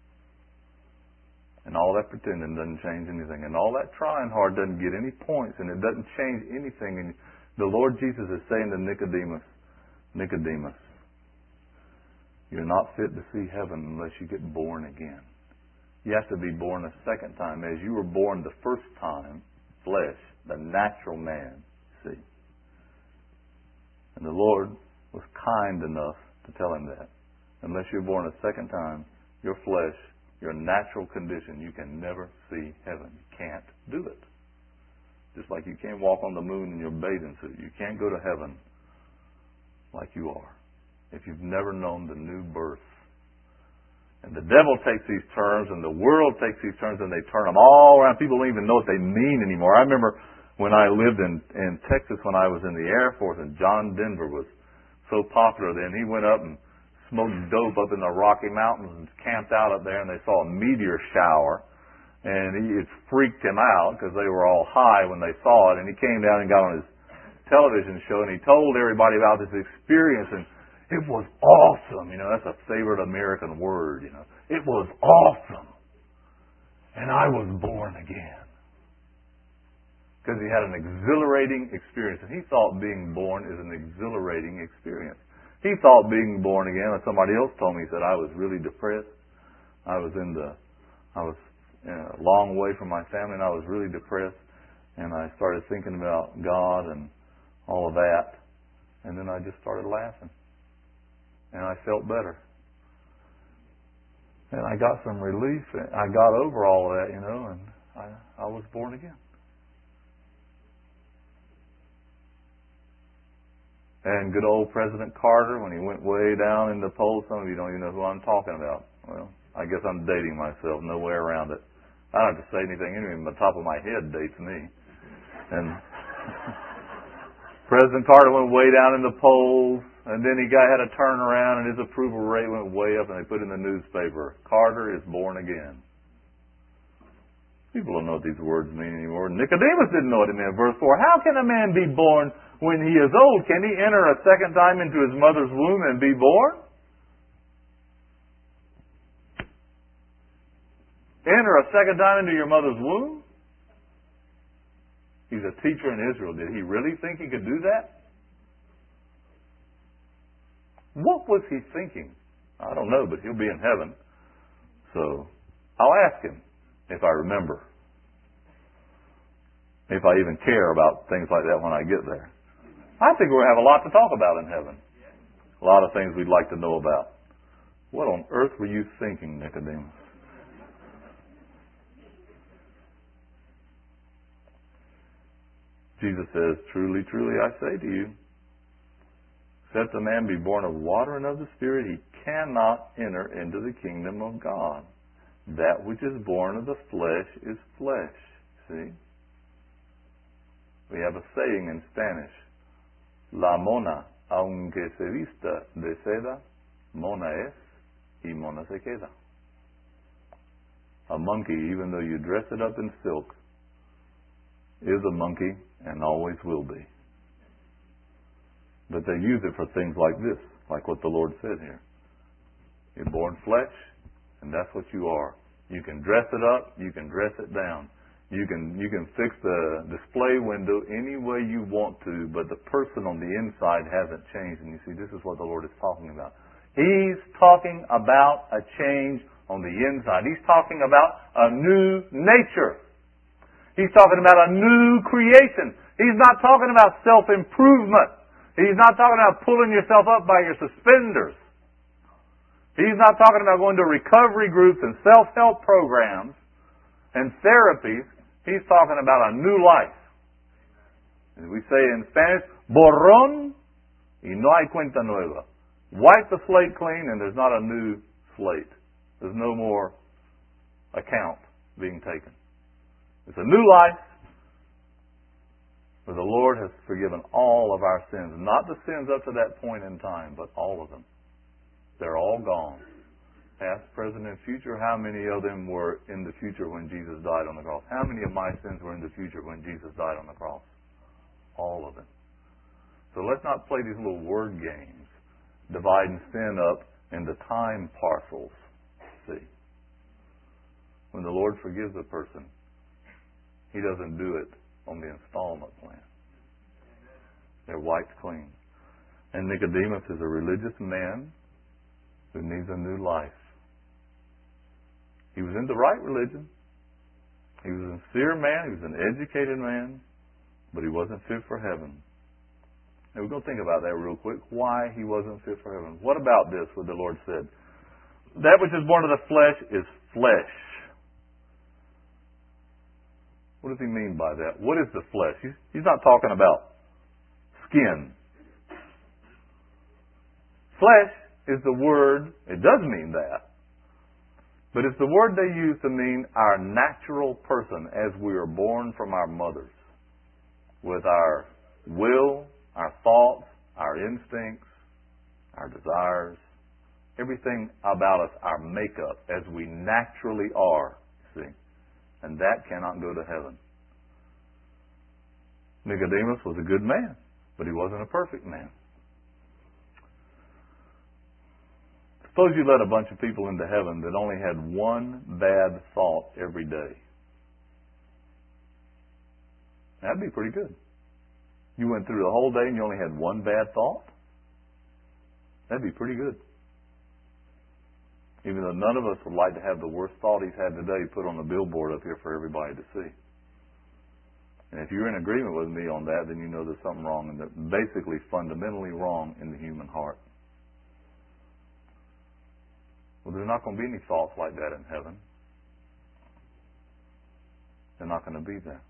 And all that pretending doesn't change anything. And all that trying hard doesn't get any points, and it doesn't change anything. And the Lord Jesus is saying to Nicodemus, Nicodemus, you're not fit to see heaven unless you get born again. You have to be born a second time. As you were born the first time, flesh, the natural man, see. And the Lord was kind enough to tell him that. Unless you're born a second time, your flesh, your natural condition, you can never see heaven. You can't do it. Just like you can't walk on the moon in your bathing suit. You can't go to heaven like you are. if you've never known the new birth. And the devil takes these terms, and the world takes these terms, and they turn them all around. People don't even know what they mean anymore. I remember when I lived in, in Texas when I was in the Air Force, and John Denver was so popular then. He went up and smoked dope up in the Rocky Mountains and camped out up there, and they saw a meteor shower. And he, it freaked him out because they were all high when they saw it. And he came down and got on his television show, and he told everybody about this experience, and it was awesome. You know, that's a favorite American word, you know. It was awesome. And I was born again. Because he had an exhilarating experience. And he thought being born is an exhilarating experience. He thought being born again, and somebody else told me, he said, I was really depressed. I was in the, I was a long way from my family, and I was really depressed. And I started thinking about God and all of that. And then I just started laughing. And I felt better. And I got some relief. I got over all of that, you know, and I, I was born again. And good old President Carter, when he went way down in the polls, some of you don't even know who I'm talking about. Well, I guess I'm dating myself. No way around it. I don't have to say anything. Even the top of my head dates me. And President Carter went way down in the polls. And then he got had a turnaround, and his approval rate went way up, and they put in the newspaper, Carter is born again. People don't know what these words mean anymore. Nicodemus didn't know what it meant. Verse four, how can a man be born when he is old? Can he enter a second time into his mother's womb and be born? Enter a second time into your mother's womb? He's a teacher in Israel. Did he really think he could do that? What was he thinking? I don't know, but he'll be in heaven. So I'll ask him if I remember. If I even care about things like that when I get there. I think we're going to have a lot to talk about in heaven. A lot of things we'd like to know about. What on earth were you thinking, Nicodemus? Jesus says, truly, truly, I say to you, except a man be born of water and of the Spirit, he cannot enter into the kingdom of God. That which is born of the flesh is flesh. See? We have a saying in Spanish. La mona, aunque se vista de seda, mona es, y mona se queda. A monkey, even though you dress it up in silk, is a monkey and always will be. But they use it for things like this, like what the Lord said here. You're born flesh, and that's what you are. You can dress it up, you can dress it down. You can you can fix the display window any way you want to, but the person on the inside hasn't changed. And you see, this is what the Lord is talking about. He's talking about a change on the inside. He's talking about a new nature. He's talking about a new creation. He's not talking about self-improvement. He's not talking about pulling yourself up by your suspenders. He's not talking about going to recovery groups and self-help programs and therapies. He's talking about a new life. As we say in Spanish, borrón y no hay cuenta nueva. Wipe the slate clean and there's not a new slate. There's no more account being taken. It's a new life. For the Lord has forgiven all of our sins. Not the sins up to that point in time, but all of them. They're all gone. Past, present, and future. How many of them were in the future when Jesus died on the cross? How many of my sins were in the future when Jesus died on the cross? All of them. So let's not play these little word games, dividing sin up into time parcels. See? When the Lord forgives a person, He doesn't do it on the installment plan. They're wiped clean. And Nicodemus is a religious man who needs a new life. He was in the right religion. He was a sincere man. He was an educated man. But he wasn't fit for heaven. And we're going to think about that real quick. Why he wasn't fit for heaven. What about this, what the Lord said? That which is born of the flesh is flesh. What does he mean by that? What is the flesh? He's, he's not talking about skin. Flesh is the word, it does mean that, but it's the word they use to mean our natural person as we are born from our mothers, with our will, our thoughts, our instincts, our desires, everything about us, our makeup, as we naturally are, see. And that cannot go to heaven. Nicodemus was a good man, but he wasn't a perfect man. Suppose you let a bunch of people into heaven that only had one bad thought every day. That'd be pretty good. You went through the whole day and you only had one bad thought? That'd be pretty good. Even though none of us would like to have the worst thought he's had today put on a billboard up here for everybody to see. And if you're in agreement with me on that, then you know there's something wrong, and that basically fundamentally wrong in the human heart. Well, there's not going to be any thoughts like that in heaven. They're not going to be there.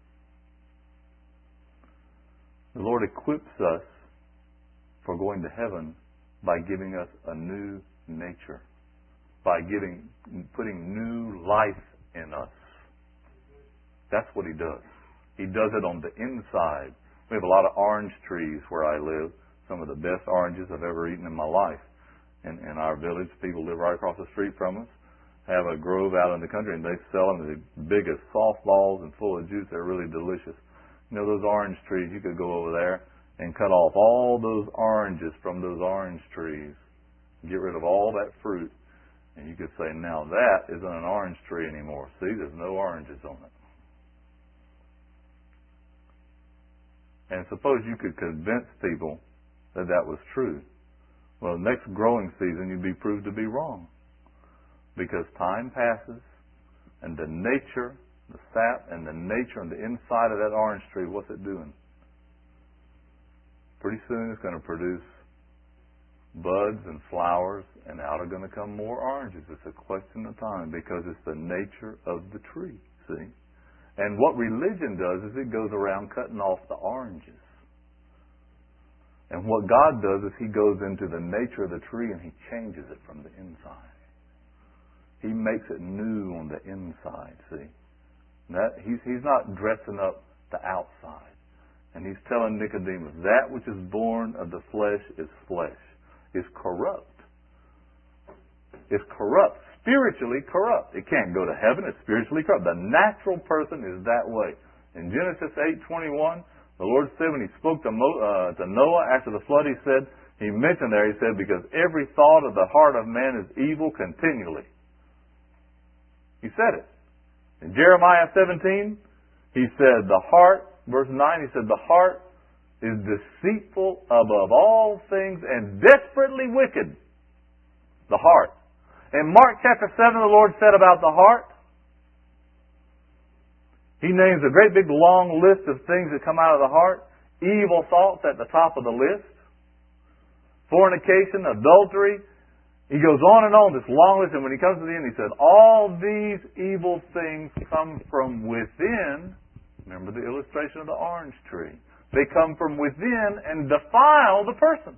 The Lord equips us for going to heaven by giving us a new nature, by giving, putting new life in us. That's what He does. He does it on the inside. We have a lot of orange trees where I live. Some of the best oranges I've ever eaten in my life. In, in our village, people live right across the street from us, have a grove out in the country, and they sell them the biggest softballs and full of juice. They're really delicious. You know, those orange trees, you could go over there and cut off all those oranges from those orange trees, get rid of all that fruit, and you could say, now that isn't an orange tree anymore. See, there's no oranges on it. And suppose you could convince people that that was true. Well, next growing season, you'd be proved to be wrong. Because time passes, and the nature, the sap, and the nature on the inside of that orange tree, what's it doing? Pretty soon it's going to produce buds and flowers, and out are going to come more oranges. It's a question of time, because it's the nature of the tree, see? And what religion does is it goes around cutting off the oranges. And what God does is He goes into the nature of the tree and He changes it from the inside. He makes it new on the inside, see? That, he's, he's not dressing up the outside. And He's telling Nicodemus, that which is born of the flesh is flesh, is corrupt. It's corrupt, spiritually corrupt. It can't go to heaven, it's spiritually corrupt. The natural person is that way. In Genesis eight twenty-one, the Lord said when He spoke to, Mo, uh, to Noah after the flood, He said, He mentioned there, He said, because every thought of the heart of man is evil continually. He said it. In Jeremiah seventeen, He said, the heart, verse nine, He said, the heart is deceitful above all things and desperately wicked. The heart. In Mark chapter seven, the Lord said about the heart, He names a great big long list of things that come out of the heart. Evil thoughts at the top of the list. Fornication, adultery. He goes on and on, this long list, and when He comes to the end, He said, all these evil things come from within. Remember the illustration of the orange tree. They come from within and defile the person.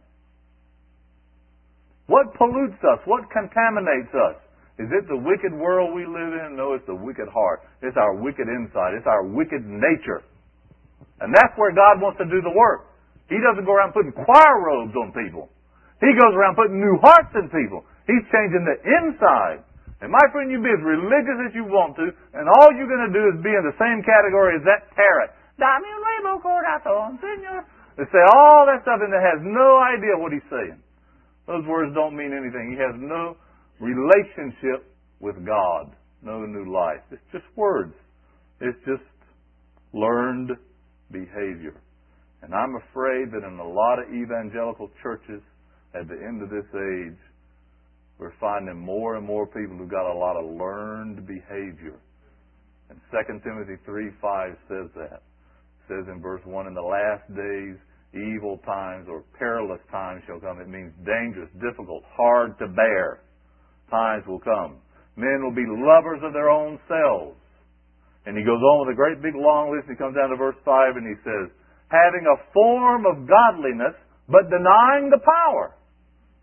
What pollutes us? What contaminates us? Is it the wicked world we live in? No, it's the wicked heart. It's our wicked inside. It's our wicked nature. And that's where God wants to do the work. He doesn't go around putting choir robes on people. He goes around putting new hearts in people. He's changing the inside. And my friend, you be as religious as you want to, and all you're going to do is be in the same category as that parrot. Dame un huevo corazón, señor. They say all that stuff and it has no idea what he's saying. Those words don't mean anything. He has no relationship with God. No new life. It's just words. It's just learned behavior. And I'm afraid that in a lot of evangelical churches at the end of this age, we're finding more and more people who've got a lot of learned behavior. And Second Timothy three five says that. It says in verse one, in the last days, evil times or perilous times shall come. It means dangerous, difficult, hard to bear times will come. Men will be lovers of their own selves. And he goes on with a great big long list. He comes down to verse five and he says, having a form of godliness, but denying the power.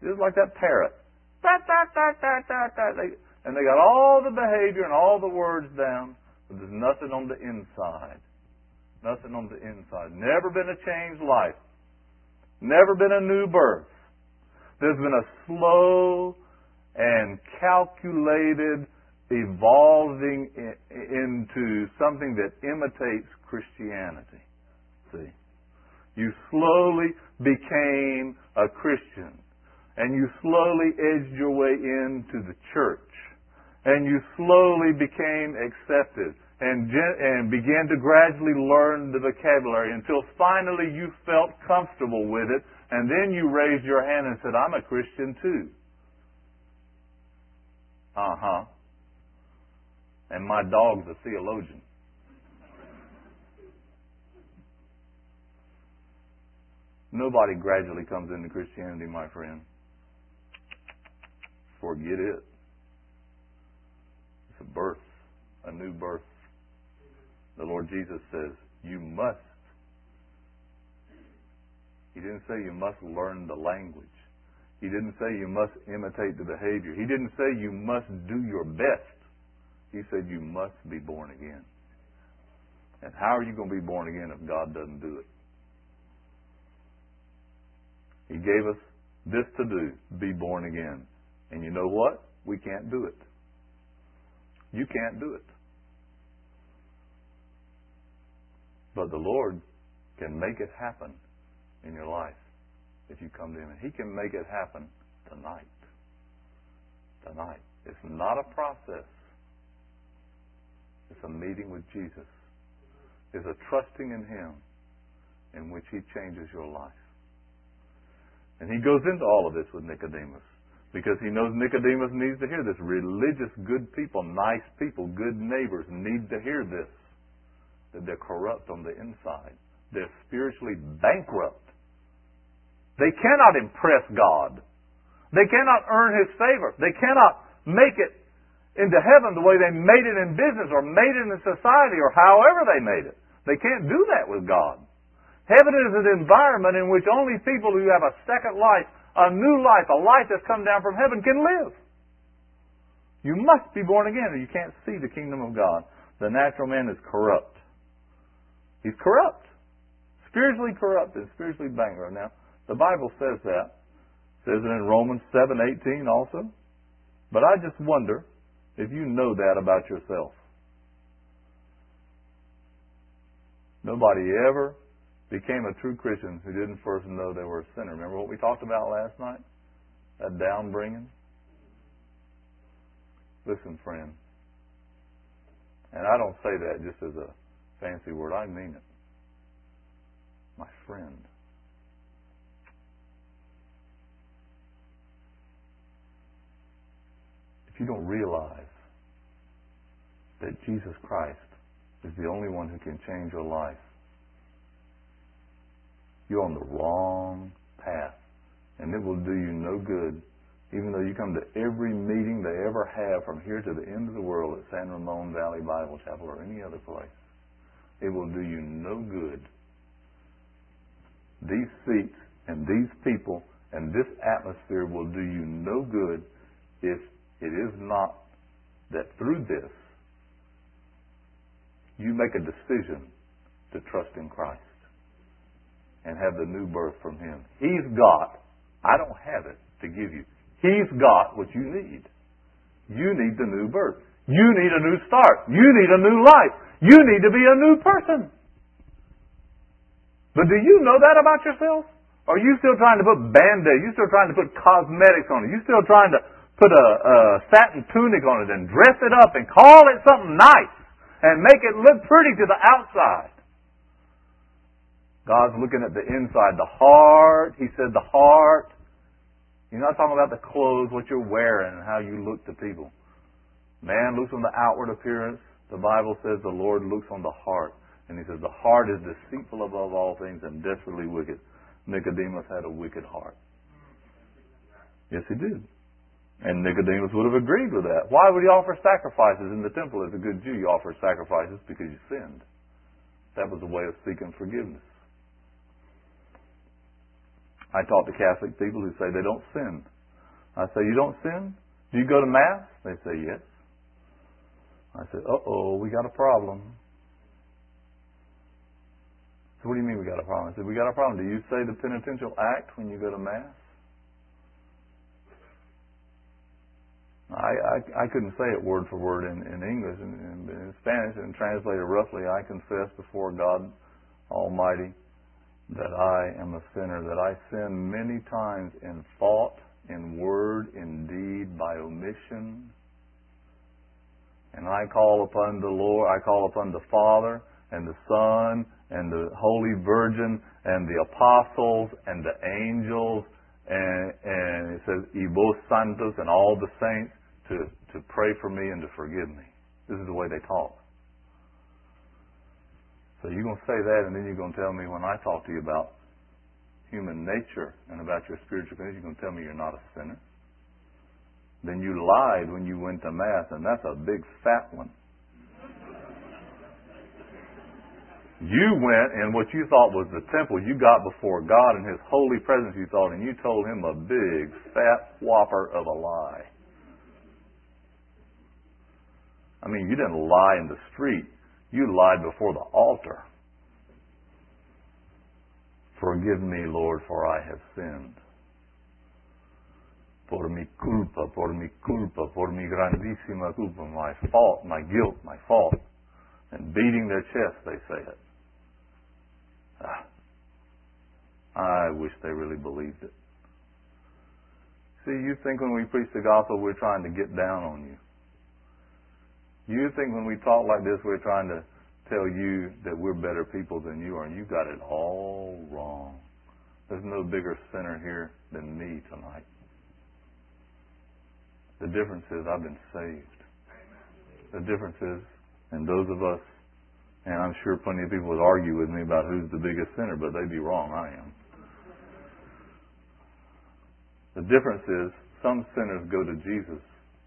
Just like that parrot. That, that, that, that, that, that. They, and they got all the behavior and all the words down, but there's nothing on the inside. Nothing on the inside. Never been a changed life. Never been a new birth. There's been a slow and calculated evolving in, into something that imitates Christianity. See? You slowly became a Christian. And you slowly edged your way into the church. And you slowly became accepted. And, and began to gradually learn the vocabulary until finally you felt comfortable with it. And then you raised your hand and said, I'm a Christian too. Uh-huh. And my dog's a theologian. Nobody gradually comes into Christianity, my friend. Forget it. It's a birth, a new birth. The Lord Jesus says, you must. He didn't say you must learn the language. He didn't say you must imitate the behavior. He didn't say you must do your best. He said you must be born again. And how are you going to be born again if God doesn't do it? He gave us this to do, be born again. And you know what? We can't do it. You can't do it. But the Lord can make it happen in your life if you come to Him. And He can make it happen tonight. Tonight. It's not a process. It's a meeting with Jesus. It's a trusting in Him in which He changes your life. And He goes into all of this with Nicodemus because He knows Nicodemus needs to hear this. Religious, good people, nice people, good neighbors need to hear this. That they're corrupt on the inside. They're spiritually bankrupt. They cannot impress God. They cannot earn His favor. They cannot make it into heaven the way they made it in business or made it in society or however they made it. They can't do that with God. Heaven is an environment in which only people who have a second life, a new life, a life that's come down from heaven can live. You must be born again or you can't see the kingdom of God. The natural man is corrupt. He's corrupt. Spiritually corrupt and spiritually bankrupt. Now, the Bible says that. It says it in Romans seven eighteen also. But I just wonder if you know that about yourself. Nobody ever became a true Christian who didn't first know they were a sinner. Remember what we talked about last night? That down bringing? Listen, friend. And I don't say that just as a fancy word. I mean it. My friend. If you don't realize that Jesus Christ is the only one who can change your life, you're on the wrong path. And it will do you no good, even though you come to every meeting they ever have from here to the end of the world at San Ramon Valley Bible Chapel or any other place. It will do you no good. These seats and these people and this atmosphere will do you no good if it is not that through this you make a decision to trust in Christ and have the new birth from Him. He's got, I don't have it to give you. He's got what you need. You need the new birth. You need a new start. You need a new life. You need to be a new person. But do you know that about yourself? Or are you still trying to put Band-Aid? You still trying to put cosmetics on it? You still trying to put a, a satin tunic on it and dress it up and call it something nice and make it look pretty to the outside? God's looking at the inside, the heart. He said the heart. You're not talking about the clothes, what you're wearing, and how you look to people. Man looks on the outward appearance. The Bible says the Lord looks on the heart. And He says the heart is deceitful above all things and desperately wicked. Nicodemus had a wicked heart. Yes, he did. And Nicodemus would have agreed with that. Why would he offer sacrifices in the temple? As a good Jew, you offer sacrifices because you sinned. That was a way of seeking forgiveness. I talk to Catholic people who say they don't sin. I say, you don't sin? Do you go to Mass? They say, yes. I said, uh-oh, we got a problem. So what do you mean we got a problem? I said, we got a problem. Do you say the penitential act when you go to Mass? I, I, I couldn't say it word for word in, in English. In, in, in Spanish, and translated roughly, I confess before God Almighty that I am a sinner, that I sin many times in thought, in word, in deed, by omission. And I call upon the Lord, I call upon the Father and the Son and the Holy Virgin and the apostles and the angels and, and it says, y vos santos, and all the saints to, to pray for me and to forgive me. This is the way they talk. So you're going to say that, and then you're going to tell me when I talk to you about human nature and about your spiritual condition, you're going to tell me you're not a sinner. Then you lied when you went to Mass, and that's a big fat one. You went, and what you thought was the temple, you got before God in His holy presence, you thought, and you told Him a big, fat whopper of a lie. I mean, you didn't lie in the street. You lied before the altar. Forgive me, Lord, for I have sinned. Por mi culpa, por mi culpa, por mi grandísima culpa, my fault, my guilt, my fault. And beating their chest, they say it. Ah, I wish they really believed it. See, you think when we preach the gospel, we're trying to get down on you. You think when we talk like this, we're trying to tell you that we're better people than you are, and you got it all wrong. There's no bigger sinner here than me tonight. The difference is I've been saved. The difference is, and those of us, and I'm sure plenty of people would argue with me about who's the biggest sinner, but they'd be wrong. I am. The difference is some sinners go to Jesus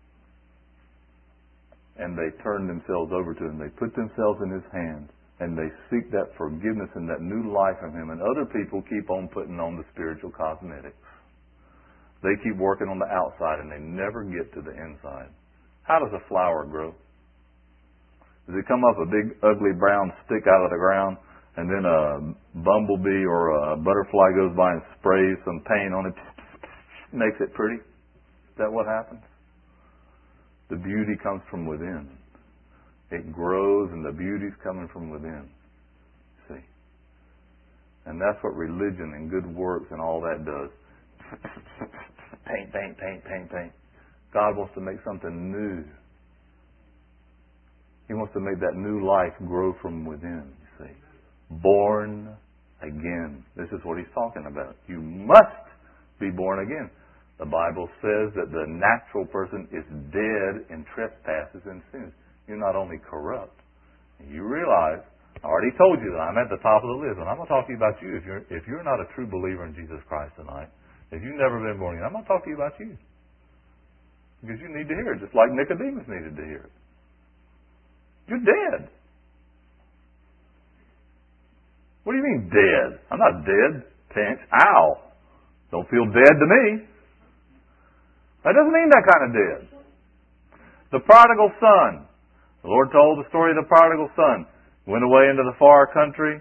and they turn themselves over to Him. They put themselves in His hands and they seek that forgiveness and that new life from Him. And other people keep on putting on the spiritual cosmetics. They keep working on the outside and they never get to the inside. How does a flower grow? Does it come up a big, ugly brown stick out of the ground, and then a bumblebee or a butterfly goes by and sprays some paint on it, makes it pretty? Is that what happens? The beauty comes from within. It grows, and the beauty's coming from within. See? And that's what religion and good works and all that does. Paint, paint, paint, paint, paint. God wants to make something new. He wants to make that new life grow from within, you see. Born again. This is what He's talking about. You must be born again. The Bible says that the natural person is dead in trespasses and sins. You're not only corrupt. You realize, I already told you that I'm at the top of the list, and I'm going to talk to you about you. If you're, if you're not a true believer in Jesus Christ tonight, if you've never been born again, I'm going to talk to you about you. Because you need to hear it, just like Nicodemus needed to hear it. You're dead. What do you mean dead? I'm not dead. Pinch. Ow. Don't feel dead to me. That doesn't mean that kind of dead. The prodigal son. The Lord told the story of the prodigal son. Went away into the far country.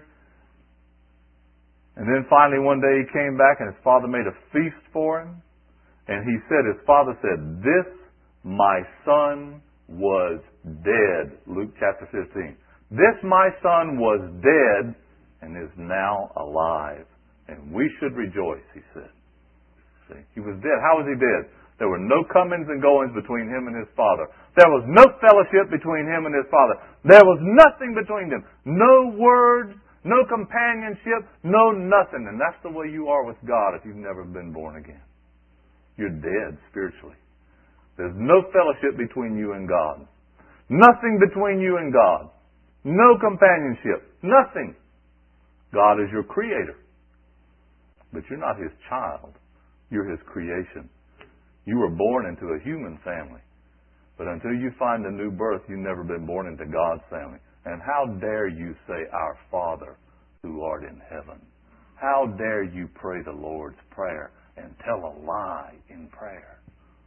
And then finally one day he came back and his father made a feast for him. And he said, his father said, this my son was dead. Luke chapter fifteen. This my son was dead and is now alive. And we should rejoice, he said. See, he was dead. How was he dead? There were no comings and goings between him and his father. There was no fellowship between him and his father. There was nothing between them. No words, no companionship, no nothing. And that's the way you are with God if you've never been born again. You're dead spiritually. There's no fellowship between you and God. Nothing between you and God. No companionship. Nothing. God is your creator. But you're not His child. You're His creation. You were born into a human family. But until you find a new birth, you've never been born into God's family. And how dare you say, Our Father who art in heaven, How dare you pray the Lord's Prayer and tell a lie in prayer?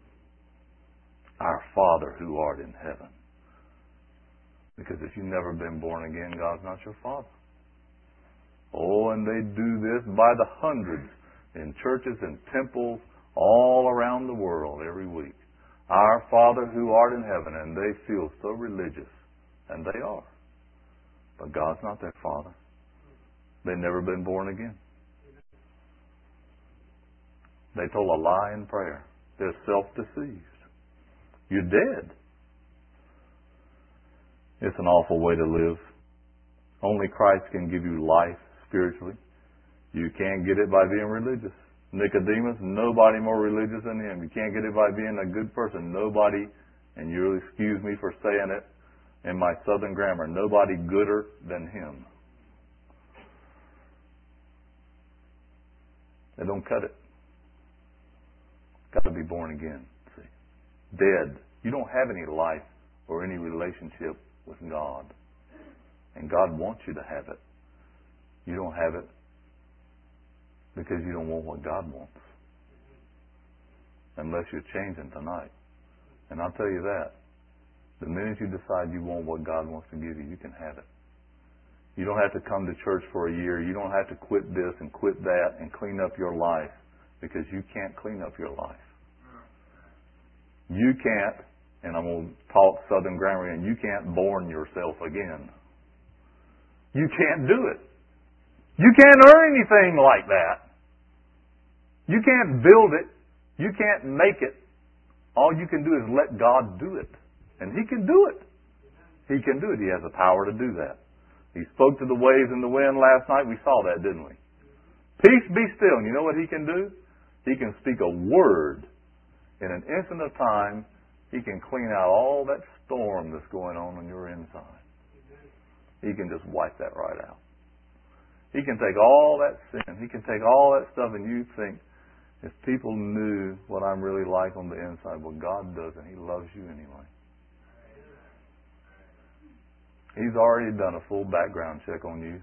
Our Father who art in heaven. Because if you've never been born again, God's not your Father. Oh, and they do this by the hundreds in churches and temples all around the world every week. Our Father who art in heaven, and they feel so religious. And they are. But God's not their Father. They've never been born again. They told a lie in prayer. They're self-deceived. You're dead. It's an awful way to live. Only Christ can give you life spiritually. You can't get it by being religious. Nicodemus, nobody more religious than him. You can't get it by being a good person. Nobody, and you'll excuse me for saying it in my southern grammar, nobody gooder than him. They don't cut it. Got to be born again. See, dead. You don't have any life or any relationship with God, and God wants you to have it. You don't have it because you don't want what God wants, unless you're changing tonight. And I'll tell you that. The minute you decide you want what God wants to give you, you can have it. You don't have to come to church for a year. You don't have to quit this and quit that and clean up your life, because you can't clean up your life. You can't, and I'm going to talk Southern grammar, and you can't born yourself again. You can't do it. You can't earn anything like that. You can't build it. You can't make it. All you can do is let God do it. And He can do it. He can do it. He has the power to do that. He spoke to the waves and the wind last night. We saw that, didn't we? Peace, be still. And you know what He can do? He can speak a word. In an instant of time, He can clean out all that storm that's going on on your inside. He can just wipe that right out. He can take all that sin. He can take all that stuff, and you think, if people knew what I'm really like on the inside, well, God doesn't. He loves you anyway. He's already done a full background check on you.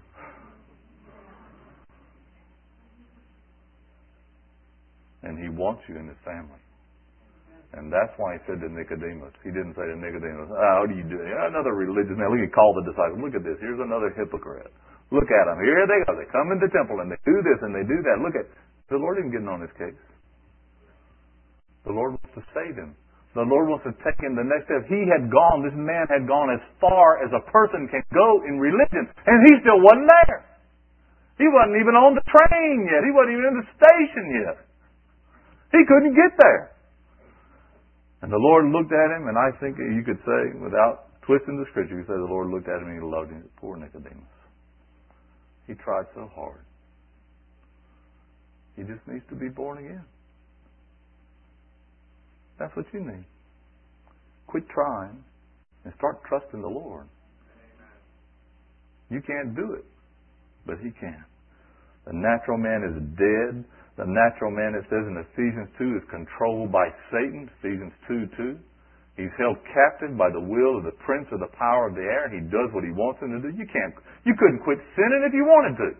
And He wants you in His family. And that's why He said to Nicodemus, He didn't say to Nicodemus, oh, how do you do it? Another religious man. Look, He called the disciples. Look at this. Here's another hypocrite. Look at them. Here they go. They come in the temple and they do this and they do that. Look at, the Lord isn't getting on His case. The Lord wants to save him. The Lord wants to take him the next step. He had gone, this man had gone as far as a person can go in religion, and he still wasn't there. He wasn't even on the train yet. He wasn't even in the station yet. He couldn't get there. And the Lord looked at him, and I think you could say, without twisting the Scripture, you could say the Lord looked at him and He loved him. Poor Nicodemus. He tried so hard. He just needs to be born again. That's what you need. Quit trying and start trusting the Lord. You can't do it, but He can. The natural man is dead. The natural man, it says in Ephesians two, is controlled by Satan. Ephesians two two. He's held captive by the will of the prince of the power of the air. He does what he wants him to do. You can't. You couldn't quit sinning if you wanted to.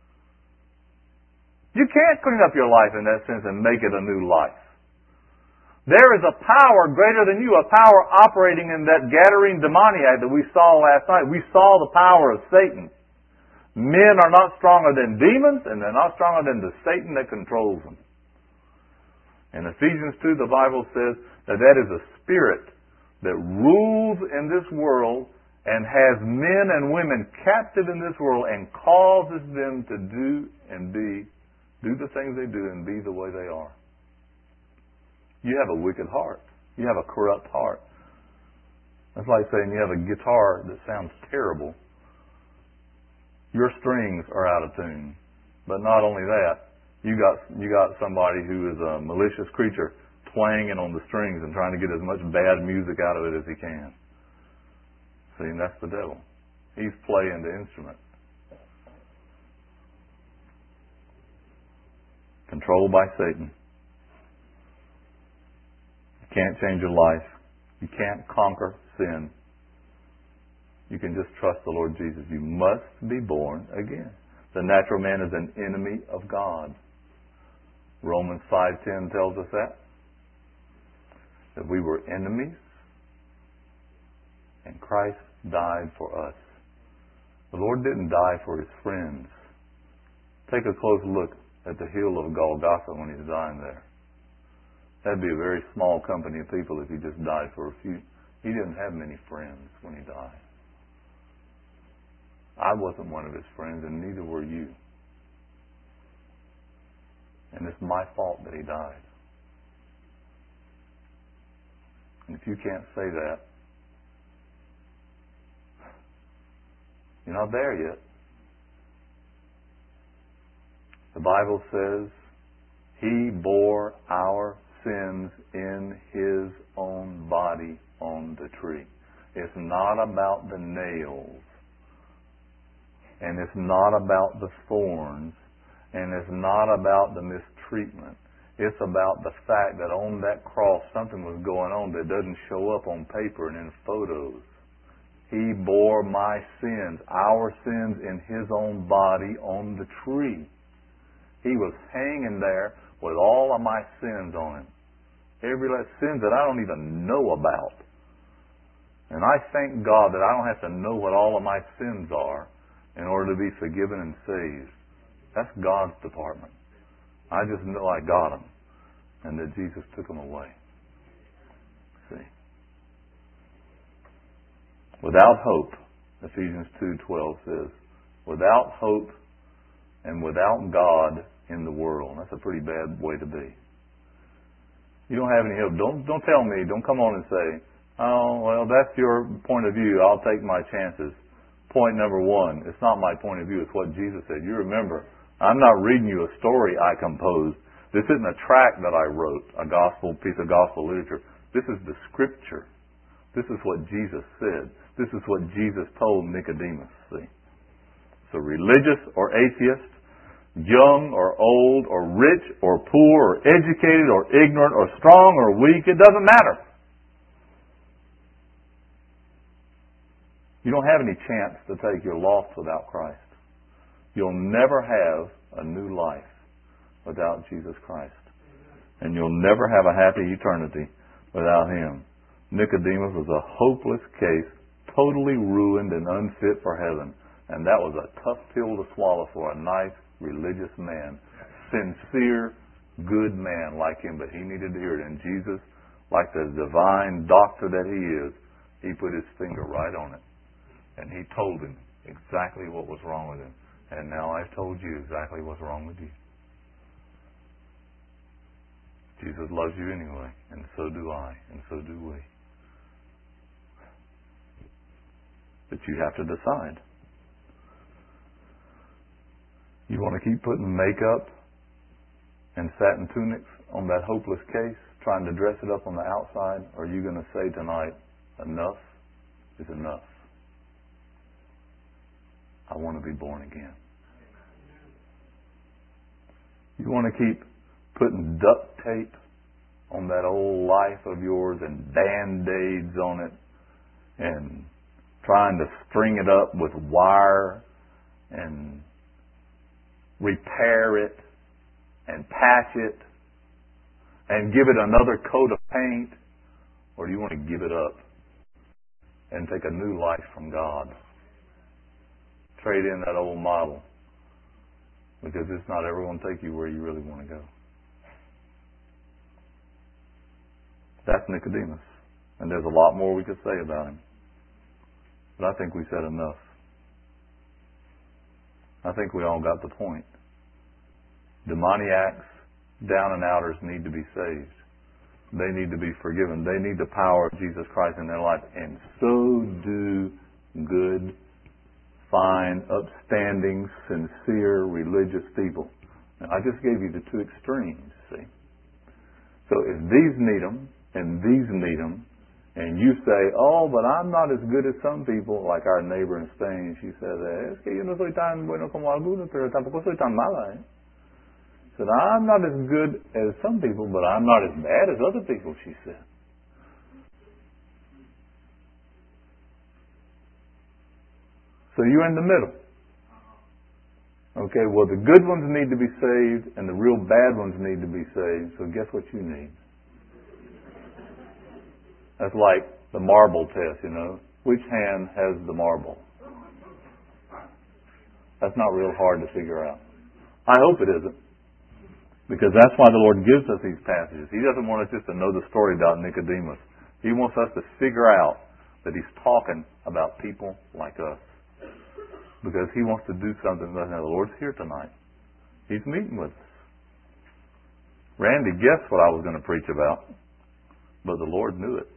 You can't clean up your life in that sense and make it a new life. There is a power greater than you, a power operating in that Gadarene demoniac that we saw last night. We saw the power of Satan. Men are not stronger than demons, and they're not stronger than the Satan that controls them. In Ephesians two, the Bible says that that is a spirit that rules in this world and has men and women captive in this world and causes them to do and be, do the things they do and be the way they are. You have a wicked heart. You have a corrupt heart. That's like saying you have a guitar that sounds terrible. Your strings are out of tune. But not only that, you got you got somebody who is a malicious creature twanging on the strings and trying to get as much bad music out of it as he can. See, and that's the devil. He's playing the instrument. Controlled by Satan. Can't change your life. You can't conquer sin. You can just trust the Lord Jesus. You must be born again. The natural man is an enemy of God. Romans five ten tells us that. That we were enemies and Christ died for us. The Lord didn't die for His friends. Take a close look at the hill of Golgotha when He's dying there. That'd be a very small company of people if He just died for a few. He didn't have many friends when He died. I wasn't one of His friends, and neither were you. And it's my fault that He died. And if you can't say that, you're not there yet. The Bible says He bore our sins in His own body on the tree. It's not about the nails. And it's not about the thorns. And it's not about the mistreatment. It's about the fact that on that cross something was going on that doesn't show up on paper and in photos. He bore my sins, our sins, in His own body on the tree. He was hanging there with all of my sins on Him. Every last sins that I don't even know about. And I thank God that I don't have to know what all of my sins are in order to be forgiven and saved. That's God's department. I just know I got them and that Jesus took them away. See? Without hope, Ephesians two twelve says, without hope and without God in the world. That's a pretty bad way to be. You don't have any hope. Don't don't tell me. Don't come on and say, oh, well, that's your point of view. I'll take my chances. Point number one, it's not my point of view. It's what Jesus said. You remember, I'm not reading you a story I composed. This isn't a tract that I wrote, a gospel piece of gospel literature. This is the Scripture. This is what Jesus said. This is what Jesus told Nicodemus. See? So religious or atheist, young or old or rich or poor or educated or ignorant or strong or weak, it doesn't matter. You don't have any chance to take your lost without Christ. You'll never have a new life without Jesus Christ. And you'll never have a happy eternity without Him. Nicodemus was a hopeless case, totally ruined and unfit for heaven. And that was a tough pill to swallow for a nice, religious man. Sincere, good man like him, but he needed to hear it. And Jesus, like the divine doctor that He is, He put His finger right on it. And He told him exactly what was wrong with him. And now I've told you exactly what's wrong with you. Jesus loves you anyway, and so do I, and so do we. But you have to decide. You want to keep putting makeup and satin tunics on that hopeless case, trying to dress it up on the outside, or are you going to say tonight, enough is enough? I want to be born again. You want to keep putting duct tape on that old life of yours and Band-Aids on it and trying to string it up with wire and repair it and patch it and give it another coat of paint? Or do you want to give it up and take a new life from God? Trade in that old model, because it's not ever going to take you where you really want to go. That's Nicodemus. And there's a lot more we could say about him. But I think we said enough. I think we all got the point. Demoniacs, down and outers need to be saved. They need to be forgiven. They need the power of Jesus Christ in their life. And so do good, fine, upstanding, sincere, religious people. Now, I just gave you the two extremes, see? So if these need them, and these need them, and you say, oh, but I'm not as good as some people, like our neighbor in Spain, she said, es que yo no soy tan bueno como algunos, pero tampoco soy tan mala, eh? Said, I'm not as good as some people, but I'm not as bad as other people, she said. So you're in the middle. Okay, well, the good ones need to be saved and the real bad ones need to be saved. So guess what you need? That's like the marble test, you know. Which hand has the marble? That's not real hard to figure out. I hope it isn't. Because that's why the Lord gives us these passages. He doesn't want us just to know the story about Nicodemus. He wants us to figure out that He's talking about people like us. Because He wants to do something. Now, the Lord's here tonight. He's meeting with us. Randy guessed what I was going to preach about, but the Lord knew it.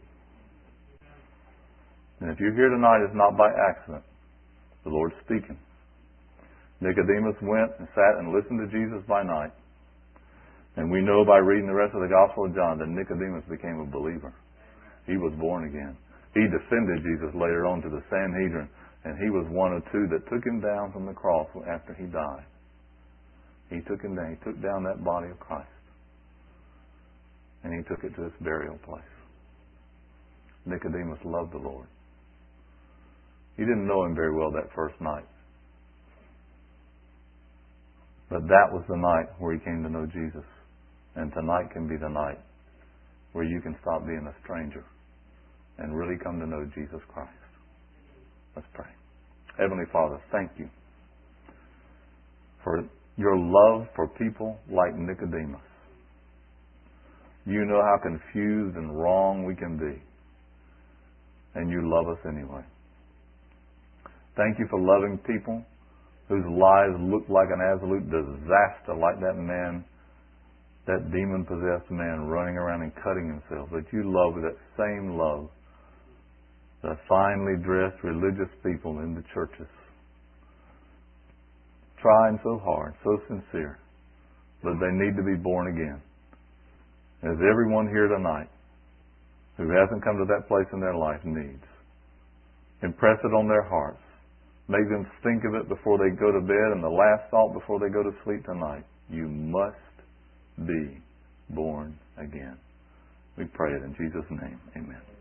And if you're here tonight, it's not by accident. The Lord's speaking. Nicodemus went and sat and listened to Jesus by night. And we know by reading the rest of the Gospel of John that Nicodemus became a believer. He was born again. He defended Jesus later on to the Sanhedrin, and he was one of two that took Him down from the cross after He died. He took Him down. He took down that body of Christ. And He took it to its burial place. Nicodemus loved the Lord. He didn't know Him very well that first night. But that was the night where he came to know Jesus. And tonight can be the night where you can stop being a stranger and really come to know Jesus Christ. Let's pray. Heavenly Father, thank You for Your love for people like Nicodemus. You know how confused and wrong we can be. And You love us anyway. Thank You for loving people whose lives look like an absolute disaster, like that man, that demon-possessed man running around and cutting himself. But You love with that same love the finely dressed religious people in the churches. Trying so hard, so sincere, but they need to be born again. As everyone here tonight who hasn't come to that place in their life needs. Impress it on their hearts. Make them think of it before they go to bed, and the last thought before they go to sleep tonight. You must be born again. We pray it in Jesus' name. Amen.